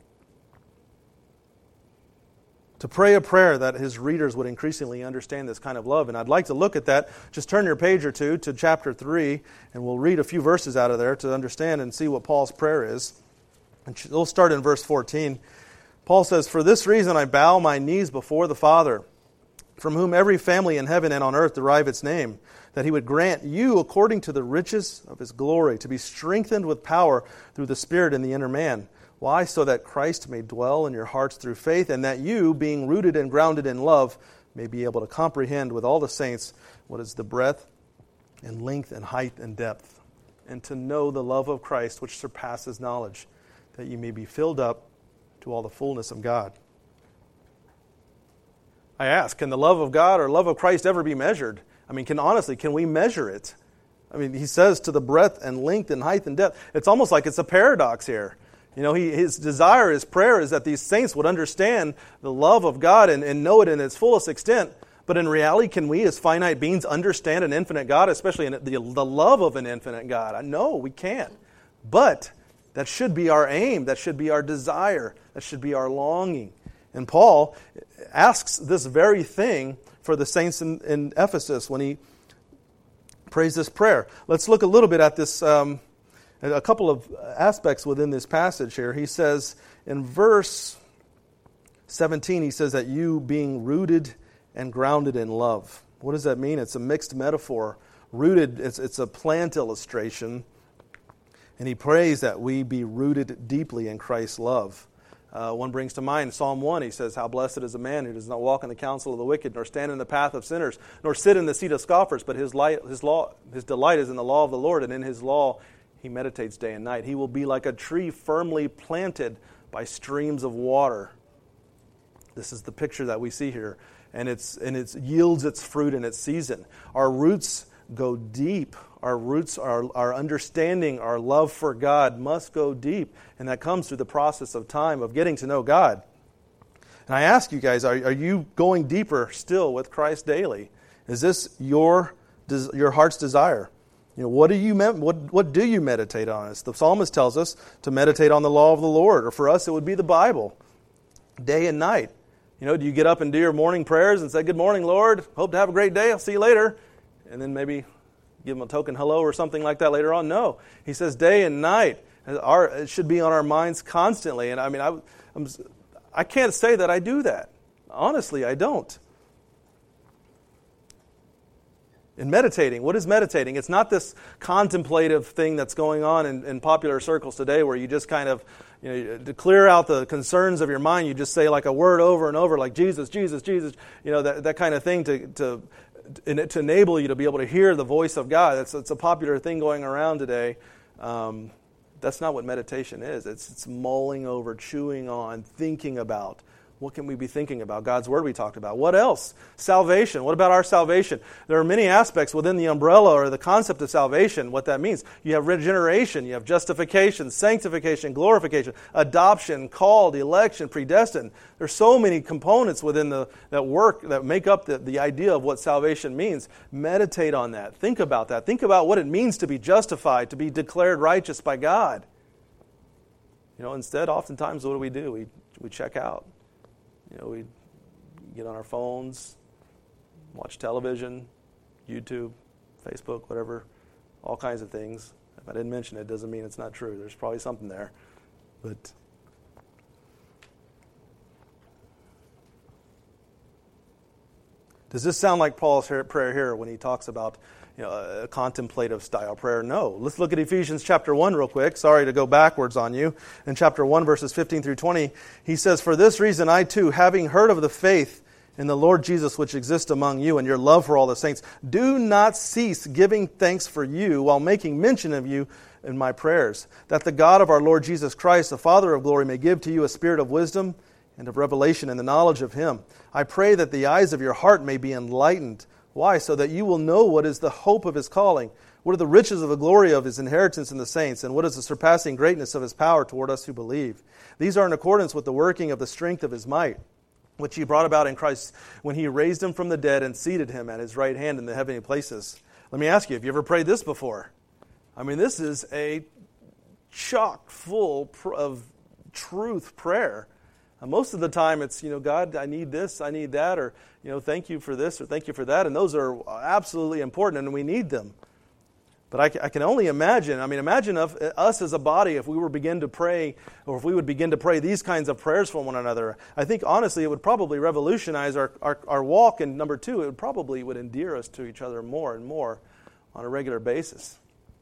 S1: To pray a prayer that his readers would increasingly understand this kind of love. And I'd like to look at that. Just turn your page or two to chapter three, and we'll read a few verses out of there to understand and see what Paul's prayer is. And we'll start in verse fourteen. Paul says, "For this reason I bow my knees before the Father, from whom every family in heaven and on earth derive its name, that He would grant you, according to the riches of His glory, to be strengthened with power through the Spirit in the inner man. Why? So that Christ may dwell in your hearts through faith, and that you, being rooted and grounded in love, may be able to comprehend with all the saints what is the breadth and length and height and depth, and to know the love of Christ which surpasses knowledge, that you may be filled up to all the fullness of God." I ask, can the love of God or love of Christ ever be measured? I mean, can honestly, can we measure it? I mean, he says to the breadth and length and height and depth. It's almost like it's a paradox here. You know, he, his desire, his prayer is that these saints would understand the love of God and, and know it in its fullest extent. But in reality, can we as finite beings understand an infinite God, especially in the, the love of an infinite God? No, we can't. But that should be our aim. That should be our desire. That should be our longing. And Paul asks this very thing for the saints in, in Ephesus when he prays this prayer. Let's look a little bit at this, um, a couple of aspects within this passage here. He says in verse seventeen, he says that you being rooted and grounded in love. What does that mean? It's a mixed metaphor. Rooted, it's, it's a plant illustration. And he prays that we be rooted deeply in Christ's love. Uh, one brings to mind Psalm one. He says, "How blessed is a man who does not walk in the counsel of the wicked, nor stand in the path of sinners, nor sit in the seat of scoffers, but his light, his law, his delight is in the law of the Lord, and in His law he meditates day and night. He will be like a tree firmly planted by streams of water." This is the picture that we see here, and it's and it yields its fruit in its season. Our roots go deep. Our roots, our, our understanding, our love for God must go deep. And that comes through the process of time, of getting to know God. And I ask you guys, are, are you going deeper still with Christ daily? Is this your your heart's desire? You know, what do you what what do you meditate on? As the psalmist tells us to meditate on the law of the Lord, or for us it would be the Bible, day and night. You know, do you get up and do your morning prayers and say, "Good morning, Lord. Hope to have a great day. I'll see you later," and then maybe give him a token hello or something like that later on? No. He says day and night. Our, it should be on our minds constantly. And I mean, I, I'm, I can't say that I do that. Honestly, I don't. In meditating. What is meditating? It's not this contemplative thing that's going on in, in popular circles today where you just kind of, you know, to clear out the concerns of your mind, you just say like a word over and over, like Jesus, Jesus, Jesus, you know, that, that kind of thing to, to, to enable you to be able to hear the voice of God. That's, it's a popular thing going around today. Um, that's not what meditation is. It's, it's mulling over, chewing on, thinking about. What can we be thinking about? God's Word we talked about. What else? Salvation. What about our salvation? There are many aspects within the umbrella or the concept of salvation, what that means. You have regeneration, you have justification, sanctification, glorification, adoption, called, election, predestined. There's so many components within the that work that make up the, the idea of what salvation means. Meditate on that. Think about that. Think about what it means to be justified, to be declared righteous by God. You know, instead, oftentimes, what do we do? We we check out. You know, we get on our phones, watch television, YouTube, Facebook, whatever, all kinds of things. If I didn't mention it, doesn't mean it's not true. There's probably something there. But does this sound like Paul's prayer here when he talks about, you know, a contemplative style prayer? No. Let's look at Ephesians chapter one real quick. Sorry to go backwards on you. In chapter one, verses fifteen through twenty, he says, "For this reason I too, having heard of the faith in the Lord Jesus which exists among you and your love for all the saints, do not cease giving thanks for you while making mention of you in my prayers, that the God of our Lord Jesus Christ, the Father of glory, may give to you a spirit of wisdom and of revelation in the knowledge of Him. I pray that the eyes of your heart may be enlightened." Why? So that you will know what is the hope of His calling, what are the riches of the glory of His inheritance in the saints, and what is the surpassing greatness of His power toward us who believe. These are in accordance with the working of the strength of His might, which He brought about in Christ when He raised Him from the dead and seated Him at His right hand in the heavenly places. Let me ask you, have you ever prayed this before? I mean, this is a chock full of truth prayer. And most of the time it's, you know, God, I need this, I need that, or, you know, thank you for this, or thank you for that. And those are absolutely important, and we need them. But I, I can only imagine, I mean, imagine if, us as a body, if we were begin to pray, or if we would begin to pray these kinds of prayers for one another. I think, honestly, it would probably revolutionize our, our, our walk. And number two, it would probably would endear us to each other more and more on a regular basis.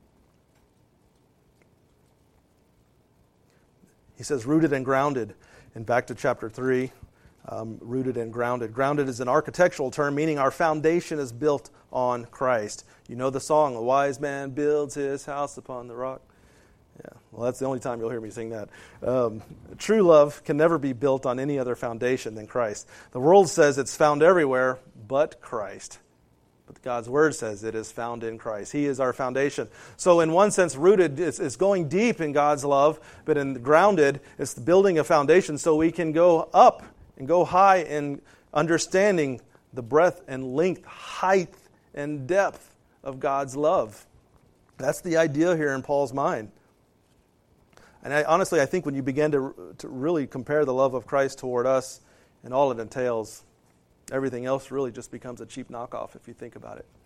S1: He says, rooted and grounded. And back to chapter three, um, rooted and grounded. Grounded is an architectural term, meaning our foundation is built on Christ. You know the song, "A wise man builds his house upon the rock." Yeah, well, that's the only time you'll hear me sing that. Um, true love can never be built on any other foundation than Christ. The world says it's found everywhere but Christ. But God's Word says it is found in Christ. He is our foundation. So in one sense, rooted is, is going deep in God's love, but in grounded, it's building a foundation so we can go up and go high in understanding the breadth and length, height and depth of God's love. That's the idea here in Paul's mind. And I, honestly, I think when you begin to, to really compare the love of Christ toward us and all it entails, everything else really just becomes a cheap knockoff if you think about it.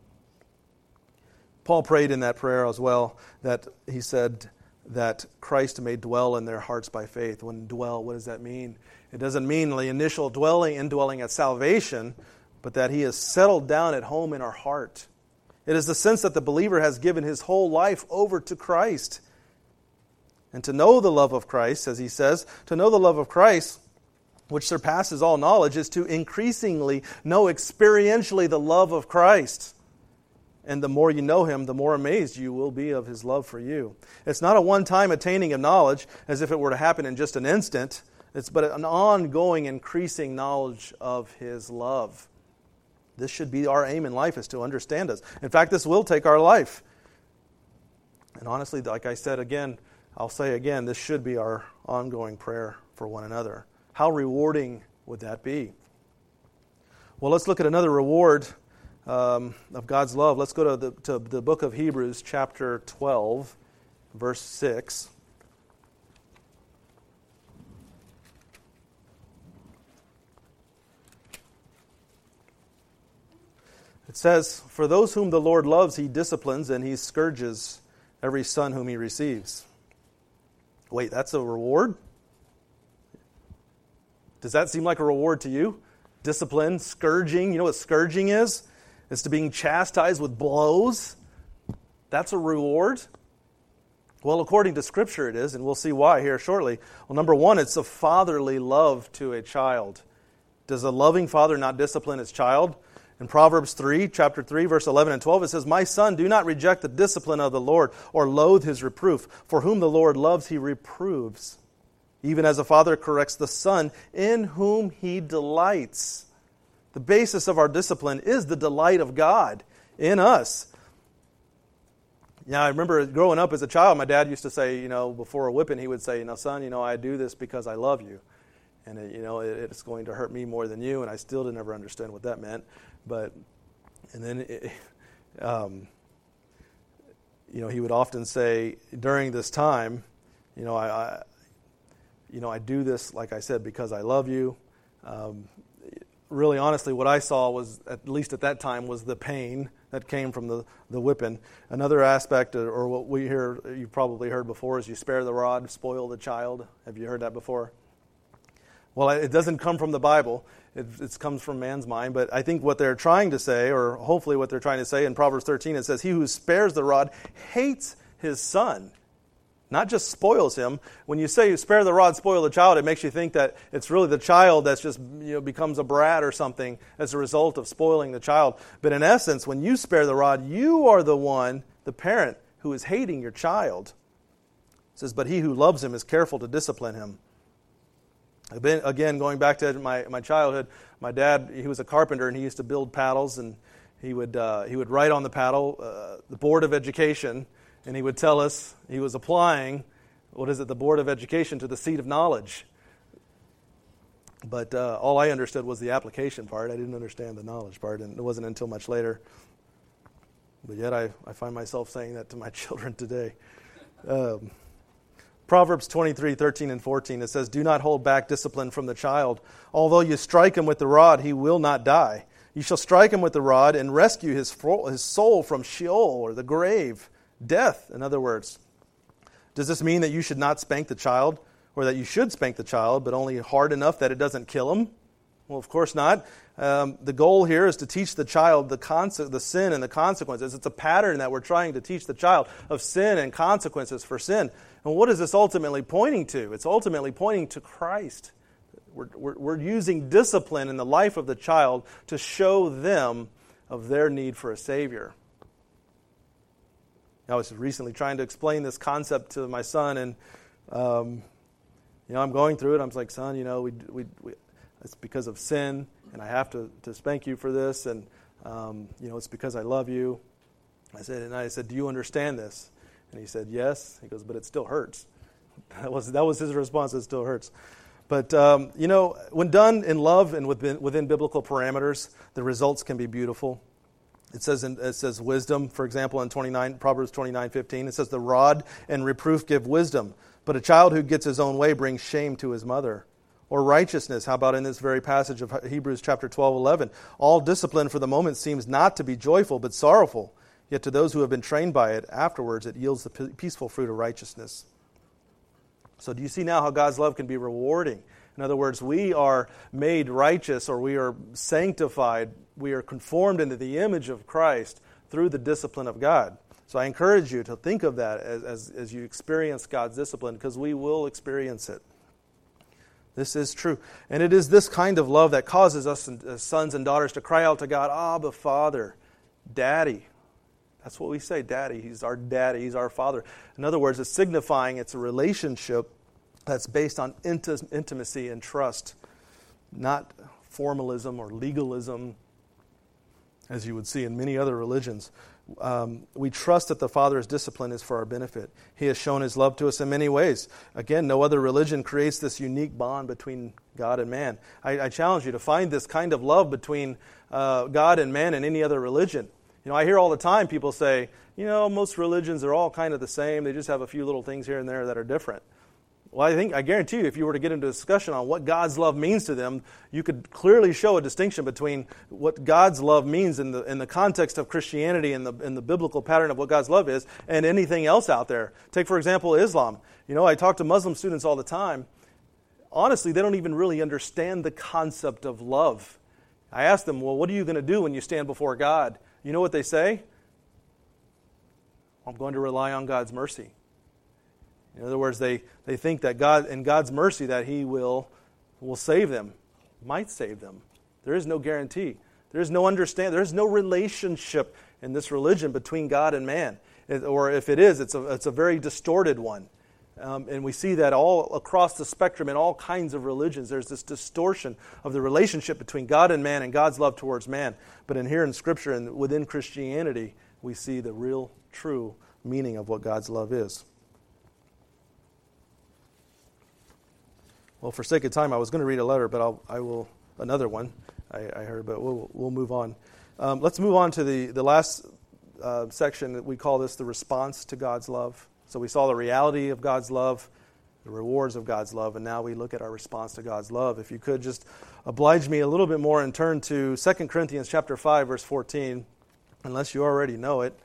S1: Paul prayed in that prayer as well that he said that Christ may dwell in their hearts by faith. When dwell, what does that mean? It doesn't mean the initial dwelling, indwelling at salvation, but that He is settled down at home in our heart. It is the sense that the believer has given his whole life over to Christ. And to know the love of Christ, as he says, to know the love of Christ, which surpasses all knowledge, is to increasingly know experientially the love of Christ. And the more you know Him, the more amazed you will be of His love for you. It's not a one-time attaining of knowledge, as if it were to happen in just an instant. It's but an ongoing, increasing knowledge of His love. This should be our aim in life, is to understand us. In fact, this will take our life. And honestly, like I said again, I'll say again, this should be our ongoing prayer for one another. How rewarding would that be? Well, let's look at another reward um, of God's love. Let's go to the, to the book of Hebrews, chapter twelve, verse six. It says, "For those whom the Lord loves, He disciplines, and He scourges every son whom He receives." Wait, that's a reward? Does that seem like a reward to you? Discipline, scourging. You know what scourging is? It's to being chastised with blows. That's a reward. Well, according to Scripture it is, and we'll see why here shortly. Well, number one, it's a fatherly love to a child. Does a loving father not discipline his child? In Proverbs three, chapter three, verse eleven and twelve, it says, "My son, do not reject the discipline of the Lord, or loathe his reproof. For whom the Lord loves, he reproves. Even as a father corrects the son, in whom he delights." The basis of our discipline is the delight of God in us. Yeah, I remember growing up as a child, my dad used to say, you know, before a whipping, he would say, "Now, son, you know, I do this because I love you. And, it, you know, it, it's going to hurt me more than you." And I still didn't ever understand what that meant. But, and then, it, um, you know, he would often say, during this time, you know, I, I, you know, I do this, like I said, because I love you. Um, really, honestly, what I saw was, at least at that time, was the pain that came from the, the whipping. Another aspect, or what we hear, you've probably heard before, is you spare the rod, spoil the child. Have you heard that before? Well, it doesn't come from the Bible. It, it comes from man's mind. But I think what they're trying to say, or hopefully what they're trying to say in Proverbs thirteen, it says, "He who spares the rod hates his son." Not just spoils him. When you say you spare the rod, spoil the child, it makes you think that it's really the child that's just, you know, becomes a brat or something as a result of spoiling the child. But in essence, when you spare the rod, you are the one, the parent, who is hating your child. It says, "But he who loves him is careful to discipline him." I've been, again, going back to my, my childhood, my dad, he was a carpenter, and he used to build paddles, and he would uh, he would write on the paddle, uh, the Board of Education, and he would tell us he was applying, what is it, the Board of Education to the seat of knowledge. But uh, all I understood was the application part. I didn't understand the knowledge part, and it wasn't until much later. But yet I, I find myself saying that to my children today. Um, Proverbs twenty-three, thirteen and fourteen, it says, "Do not hold back discipline from the child. Although you strike him with the rod, he will not die. You shall strike him with the rod and rescue his, his soul from Sheol," or the grave, death, in other words. Does this mean that you should not spank the child, or that you should spank the child, but only hard enough that it doesn't kill him? Well, of course not. Um, the goal here is to teach the child the conse- the sin and the consequences. It's a pattern that we're trying to teach the child of sin and consequences for sin. And what is this ultimately pointing to? It's ultimately pointing to Christ. We're, we're, we're using discipline in the life of the child to show them of their need for a Savior. I was recently trying to explain this concept to my son, and um, you know, I'm going through it. I'm like, "Son, you know, we, we, we it's because of sin, and I have to, to spank you for this, and um, you know, it's because I love you." I said, and I said, "Do you understand this?" And he said, "Yes." He goes, "But it still hurts." That was that was his response. It still hurts. But um, you know, when done in love and within, within biblical parameters, the results can be beautiful. It says in, it says wisdom, for example, in twenty-nine Proverbs twenty-nine fifteen. It says, "The rod and reproof give wisdom, but a child who gets his own way brings shame to his mother." Or righteousness, how about in this very passage of Hebrews chapter twelve, eleven? "All discipline for the moment seems not to be joyful, but sorrowful. Yet to those who have been trained by it, afterwards it yields the peaceful fruit of righteousness." So do you see now how God's love can be rewarding? In other words, we are made righteous, or we are sanctified, we are conformed into the image of Christ through the discipline of God. So I encourage you to think of that as, as, as you experience God's discipline, because we will experience it. This is true. And it is this kind of love that causes us as sons and daughters to cry out to God, "Abba, Father, Daddy." That's what we say, Daddy. He's our daddy. He's our Father. In other words, it's signifying it's a relationship that's based on inti- intimacy and trust, not formalism or legalism, as you would see in many other religions. Um, we trust that the Father's discipline is for our benefit. He has shown His love to us in many ways. Again, no other religion creates this unique bond between God and man. I, I challenge you to find this kind of love between uh, God and man in any other religion. You know, I hear all the time people say, you know, most religions are all kind of the same. They just have a few little things here and there that are different. Well, I think, I guarantee you, if you were to get into a discussion on what God's love means to them, you could clearly show a distinction between what God's love means in the in the context of Christianity and the in the biblical pattern of what God's love is, and anything else out there. Take, for example, Islam. You know, I talk to Muslim students all the time. Honestly, they don't even really understand the concept of love. I asked them, well, what are you going to do when you stand before God? You know what they say? I'm going to rely on God's mercy. In other words, they, they think that God, in God's mercy, that He will, will save them, might save them. There is no guarantee. There is no understanding. There is no relationship in this religion between God and man. It, or if it is, it's a, it's a very distorted one. Um, and we see that all across the spectrum in all kinds of religions. There's this distortion of the relationship between God and man and God's love towards man. But in here in Scripture and within Christianity, we see the real, true meaning of what God's love is. Well, for sake of time, I was going to read a letter, but I'll, I will another one I, I heard, but we'll we'll move on. Um, let's move on to the the last uh, section that we call this the response to God's love. So we saw the reality of God's love, the rewards of God's love, and now we look at our response to God's love. If you could just oblige me a little bit more and turn to Second Corinthians chapter five, verse fourteen, unless you already know it.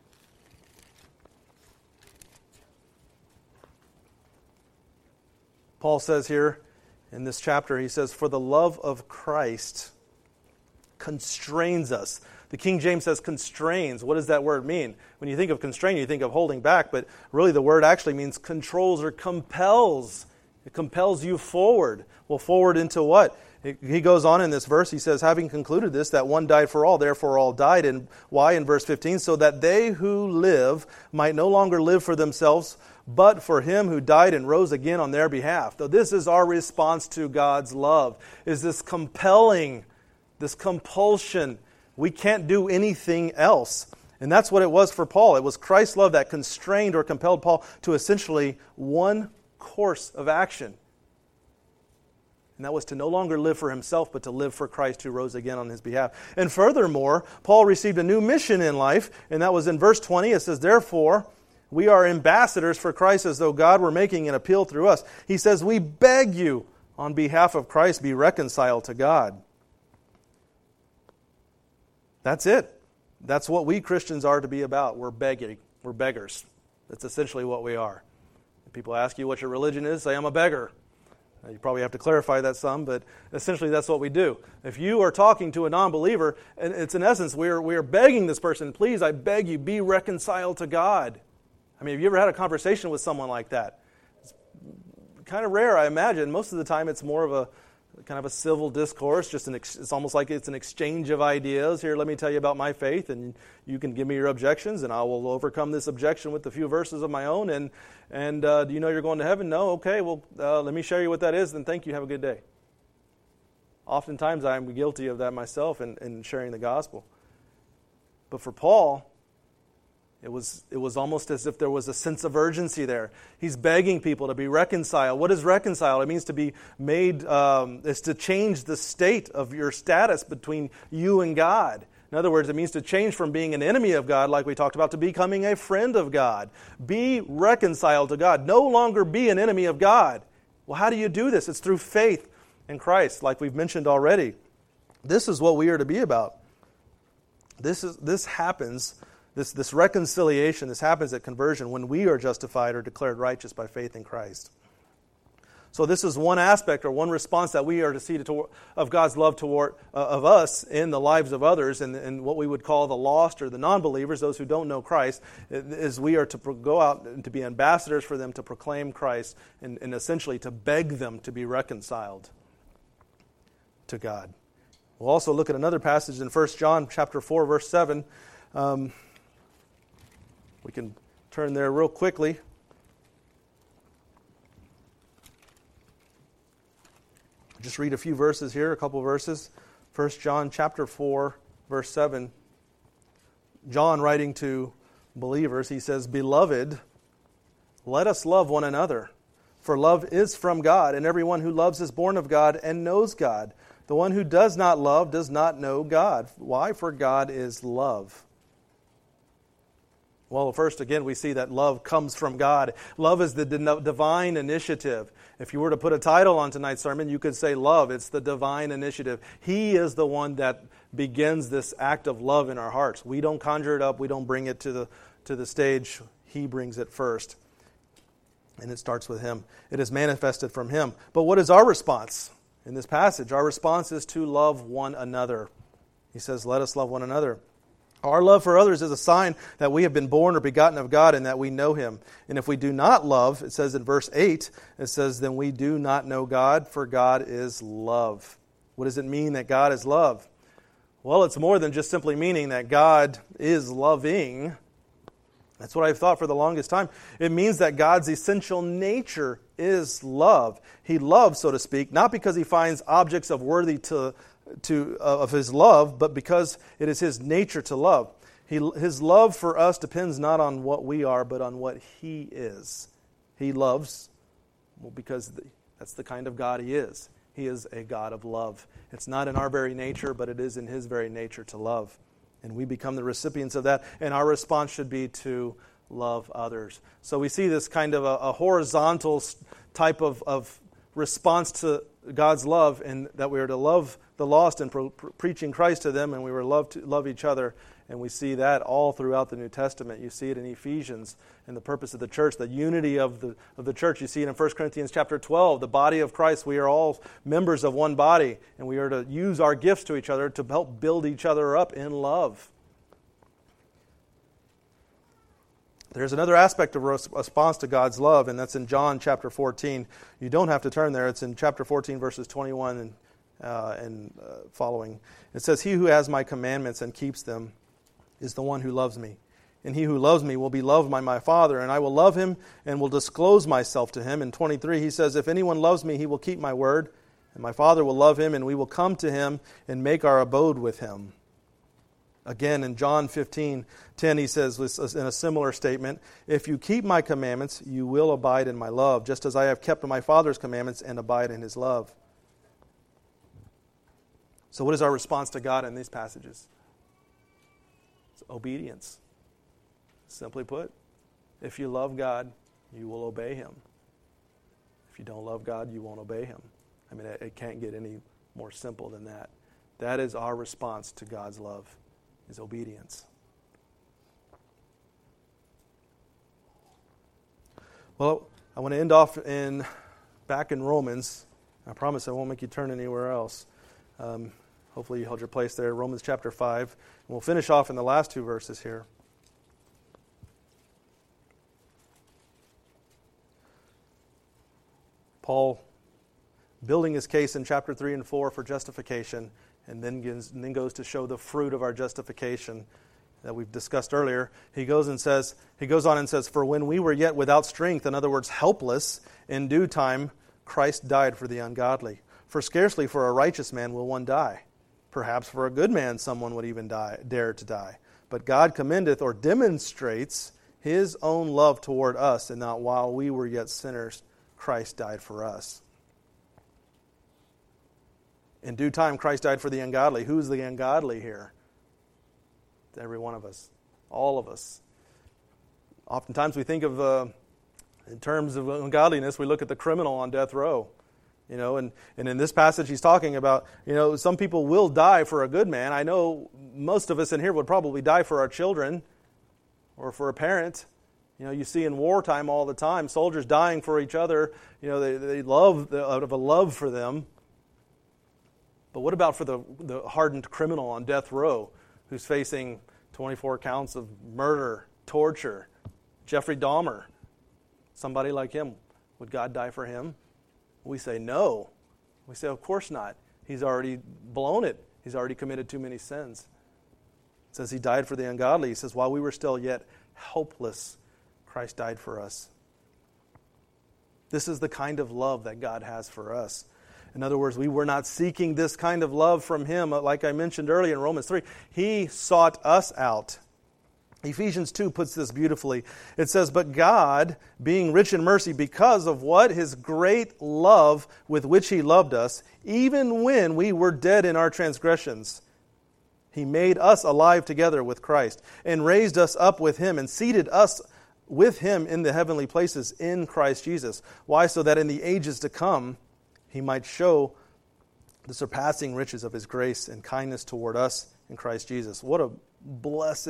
S1: Paul says here in this chapter, he says, for the love of Christ constrains us. The King James says constrains. What does that word mean? When you think of constrain, you think of holding back, but really the word actually means controls or compels. It compels you forward. Well, forward into what? He goes on in this verse, he says, having concluded this, that one died for all, therefore all died. And why in verse fifteen? So that they who live might no longer live for themselves, but for Him who died and rose again on their behalf. So this is our response to God's love, is this compelling, this compulsion. We can't do anything else. And that's what it was for Paul. It was Christ's love that constrained or compelled Paul to essentially one course of action. And that was to no longer live for himself, but to live for Christ who rose again on his behalf. And furthermore, Paul received a new mission in life, and that was in verse twenty. It says, therefore, we are ambassadors for Christ as though God were making an appeal through us. He says, we beg you, on behalf of Christ, be reconciled to God. That's it. That's what we Christians are to be about. We're begging. We're beggars. That's essentially what we are. If people ask you what your religion is, say, I'm a beggar. Now, you probably have to clarify that some, but essentially that's what we do. If you are talking to a non-believer, and it's in essence, we are, we are begging this person, please, I beg you, be reconciled to God. I mean, have you ever had a conversation with someone like that? It's kind of rare, I imagine. Most of the time it's more of a kind of a civil discourse, just an ex- it's almost like it's an exchange of ideas. Here, let me tell you about my faith, and you can give me your objections, and I will overcome this objection with a few verses of my own. And and uh, do you know you're going to heaven? No? Okay, well, uh, let me show you what that is, then thank you, have a good day. Oftentimes I'm guilty of that myself in, in sharing the gospel. But for Paul, It was it was almost as if there was a sense of urgency there. He's begging people to be reconciled. What is reconciled? It means to be made, um, is to change the state of your status between you and God. In other words, it means to change from being an enemy of God, like we talked about, to becoming a friend of God. Be reconciled to God. No longer be an enemy of God. Well, how do you do this? It's through faith in Christ, like we've mentioned already. This is what we are to be about. This is this happens. This, this reconciliation, this happens at conversion when we are justified or declared righteous by faith in Christ. So this is one aspect or one response that we are to see to, of God's love toward uh, of us in the lives of others, and, and what we would call the lost or the non-believers, those who don't know Christ, is we are to pro- go out and to be ambassadors for them to proclaim Christ and, and essentially to beg them to be reconciled to God. We'll also look at another passage in First John chapter four, verse seven. Um, We can turn there real quickly. Just read a few verses here, a couple verses. First John chapter four, verse seven. John writing to believers, he says, Beloved, let us love one another, for love is from God, and everyone who loves is born of God and knows God. The one who does not love does not know God. Why? For God is love. Well, first, again, we see that love comes from God. Love is the divine initiative. If you were to put a title on tonight's sermon, you could say love. It's the divine initiative. He is the one that begins this act of love in our hearts. We don't conjure it up. We don't bring it to the to the stage. He brings it first. And it starts with Him. It is manifested from Him. But what is our response? in this passage. Our response is to love one another. He says, let us love one another. Our love for others is a sign that we have been born or begotten of God and that we know Him. And if we do not love, it says in verse eight, it says, then we do not know God, for God is love. What does it mean that God is love? Well, it's more than just simply meaning that God is loving. That's what I've thought for the longest time. It means that God's essential nature is love. He loves, so to speak, not because He finds objects of worthy to to uh, of His love, but because it is His nature to love. He, His love for us depends not on what we are, but on what He is. He loves, well, because the, that's the kind of God He is. He is a God of love. It's not in our very nature, but it is in His very nature to love. And we become the recipients of that, and our response should be to love others. So we see this kind of a, a horizontal type of, of response to God's love, and that we are to love the lost and pro- preaching Christ to them, and we were love to love each other. And we see that all throughout the New Testament. You see it in Ephesians, and the purpose of the church, the unity of the of the church. You see it in First Corinthians chapter twelve, the body of Christ. We are all members of one body, and we are to use our gifts to each other to help build each other up in love. There's another aspect of response to God's love, and that's in John chapter fourteen. You don't have to turn there. It's in chapter fourteen, verses twenty-one and, uh, and uh, following. It says, he who has my commandments and keeps them is the one who loves me. And he who loves me will be loved by my Father, and I will love him and will disclose myself to him. In twenty-three, he says, if anyone loves me, he will keep my word, and my Father will love him, and we will come to him and make our abode with him. Again, in John fifteen ten, he says in a similar statement, if you keep my commandments, you will abide in my love, just as I have kept my Father's commandments and abide in His love. So what is our response to God in these passages? It's obedience. Simply put, if you love God, you will obey Him. If you don't love God, you won't obey Him. I mean, it can't get any more simple than that. That is our response to God's love. Is obedience. Well, I want to end off in back in Romans. I promise I won't make you turn anywhere else. Um, hopefully you held your place there. Romans chapter five. And we'll finish off in the last two verses here. Paul building his case in chapter three and four for justification, and then goes, and then goes to show the fruit of our justification that we've discussed earlier. He goes and says, he goes on and says, for when we were yet without strength, in other words, helpless, in due time, Christ died for the ungodly. For scarcely for a righteous man will one die. Perhaps for a good man someone would even die, dare to die. But God commendeth or demonstrates His own love toward us, and that while we were yet sinners, Christ died for us. In due time, Christ died for the ungodly. Who's the ungodly here? It's every one of us. All of us. Oftentimes we think of, uh, in terms of ungodliness, we look at the criminal on death row. You know, and, and in this passage he's talking about, you know, some people will die for a good man. I know most of us in here would probably die for our children or for a parent. You know, you see in wartime all the time, soldiers dying for each other. You know, they, they love, out of a love for them. But what about for the, the hardened criminal on death row who's facing twenty-four counts of murder, torture? Jeffrey Dahmer, somebody like him. Would God die for him? We say no. We say, of course not. He's already blown it. He's already committed too many sins. It says He died for the ungodly. He says, while we were still yet helpless, Christ died for us. This is the kind of love that God has for us. In other words, we were not seeking this kind of love from Him. Like I mentioned earlier in Romans three, He sought us out. Ephesians two puts this beautifully. It says, but God, being rich in mercy, because of what? His great love with which He loved us, even when we were dead in our transgressions, He made us alive together with Christ, and raised us up with Him, and seated us with Him in the heavenly places in Christ Jesus. Why? So that in the ages to come, He might show the surpassing riches of His grace and kindness toward us in Christ Jesus. What a blessed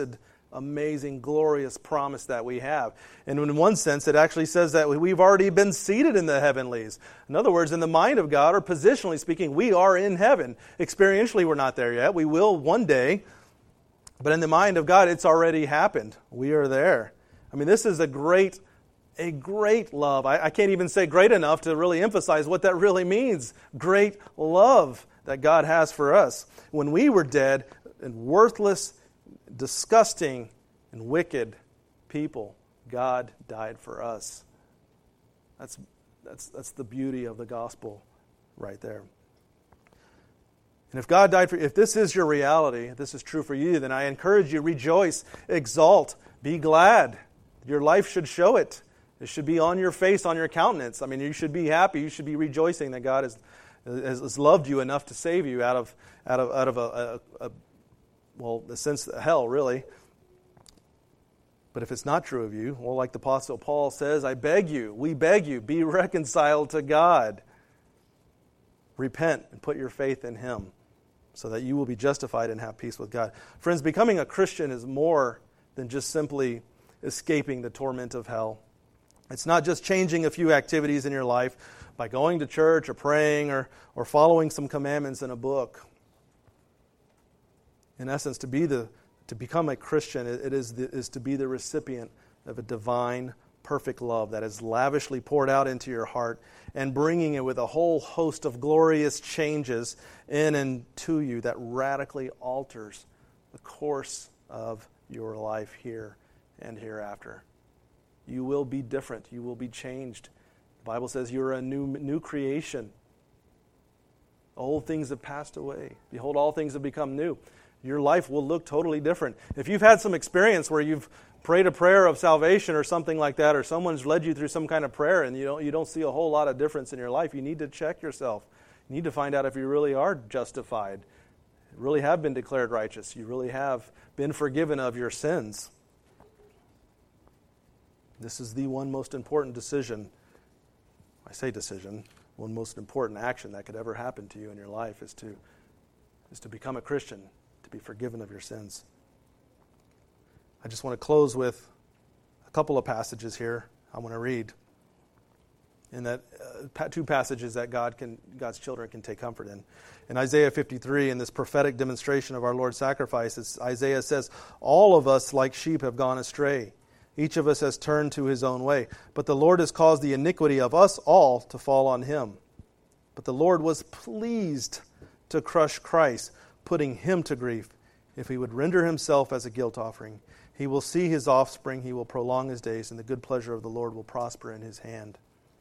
S1: amazing, glorious promise that we have. And in one sense, it actually says that we've already been seated in the heavenlies. In other words, in the mind of God, or positionally speaking, we are in heaven. Experientially, we're not there yet. We will one day. But in the mind of God, it's already happened. We are there. I mean, this is a great, a great love. I, I can't even say great enough to really emphasize what that really means. Great love that God has for us. When we were dead and worthless, disgusting, and wicked people, God died for us. That's, that's, that's the beauty of the gospel right there. And if God died for you, if this is your reality, if this is true for you, then I encourage you, rejoice, exalt, be glad. Your life should show it. It should be on your face, on your countenance. I mean, you should be happy. You should be rejoicing that God has, has, has loved you enough to save you out of out of out of a, a, a well, the sense of hell, really. But if it's not true of you, well, like the Apostle Paul says, I beg you, we beg you, be reconciled to God. Repent and put your faith in Him, so that you will be justified and have peace with God. Friends, becoming a Christian is more than just simply escaping the torment of hell. It's not just changing a few activities in your life by going to church or praying or, or following some commandments in a book. In essence, to be the to become a Christian, it, it is, the, is to be the recipient of a divine, perfect love that is lavishly poured out into your heart and bringing it with a whole host of glorious changes in and to you that radically alters the course of your life here and hereafter. You will be different. You will be changed. The Bible says you're a new, new creation. Old things have passed away. Behold, all things have become new. Your life will look totally different. If you've had some experience where you've prayed a prayer of salvation or something like that, or someone's led you through some kind of prayer and you don't, you don't see a whole lot of difference in your life, you need to check yourself. You need to find out if you really are justified, you really have been declared righteous, you really have been forgiven of your sins. This is the one most important decision. I say decision, one most important action that could ever happen to you in your life is to, is to become a Christian, to be forgiven of your sins. I just want to close with a couple of passages here I want to read. In that uh, two passages that God can, God's children can take comfort in. In Isaiah fifty-three, in this prophetic demonstration of our Lord's sacrifice, Isaiah says, all of us like sheep have gone astray. Each of us has turned to his own way. But the Lord has caused the iniquity of us all to fall on him. But the Lord was pleased to crush Christ, putting him to grief. If he would render himself as a guilt offering, he will see his offspring, he will prolong his days, and the good pleasure of the Lord will prosper in his hand.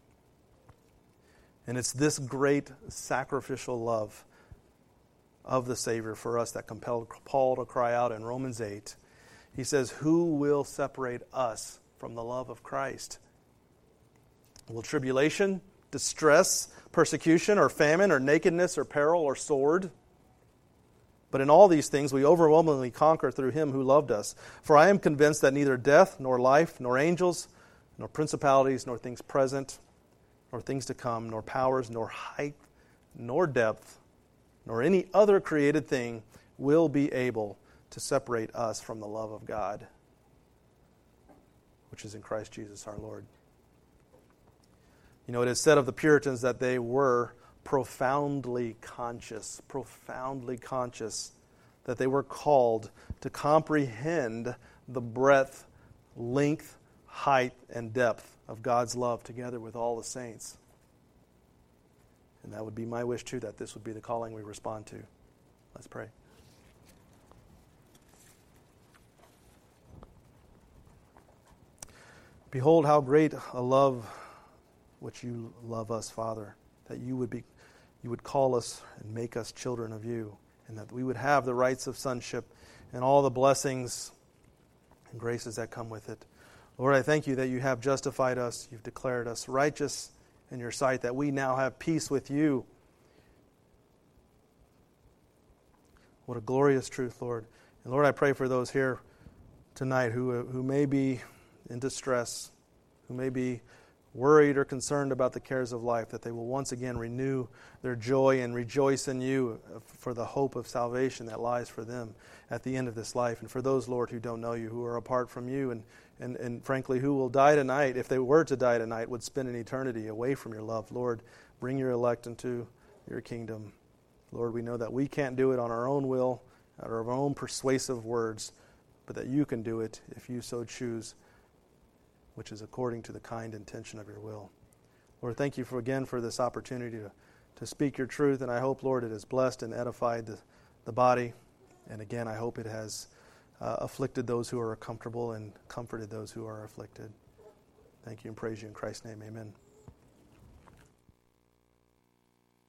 S1: And it's this great sacrificial love of the Savior for us that compelled Paul to cry out in Romans eight. He says, who will separate us from the love of Christ? Will tribulation, distress, persecution, or famine, or nakedness, or peril, or sword? But in all these things we overwhelmingly conquer through him who loved us. For I am convinced that neither death, nor life, nor angels, nor principalities, nor things present, nor things to come, nor powers, nor height, nor depth, nor any other created thing will be able to separate us from the love of God, which is in Christ Jesus our Lord. You know, it is said of the Puritans that they were profoundly conscious, profoundly conscious that they were called to comprehend the breadth, length, height, and depth of God's love together with all the saints. And that would be my wish too, that this would be the calling we respond to. Let's pray. Behold how great a love which you love us, Father, that you would be, you would call us and make us children of you, and that we would have the rights of sonship and all the blessings and graces that come with it. Lord, I thank you that you have justified us, you've declared us righteous in your sight, that we now have peace with you. What a glorious truth, Lord. And Lord, I pray for those here tonight who, who may be in distress, who may be worried or concerned about the cares of life, that they will once again renew their joy and rejoice in you for the hope of salvation that lies for them at the end of this life. And for those, Lord, who don't know you, who are apart from you, and, and, and frankly, who will die tonight, if they were to die tonight, would spend an eternity away from your love. Lord, bring your elect into your kingdom. Lord, we know that we can't do it on our own will, out of our own persuasive words, but that you can do it if you so choose, which is according to the kind intention of your will. Lord, thank you for again for this opportunity to, to speak your truth, and I hope, Lord, it has blessed and edified the, the body. And again, I hope it has uh, afflicted those who are comfortable and comforted those who are afflicted. Thank you and praise you in Christ's name. Amen.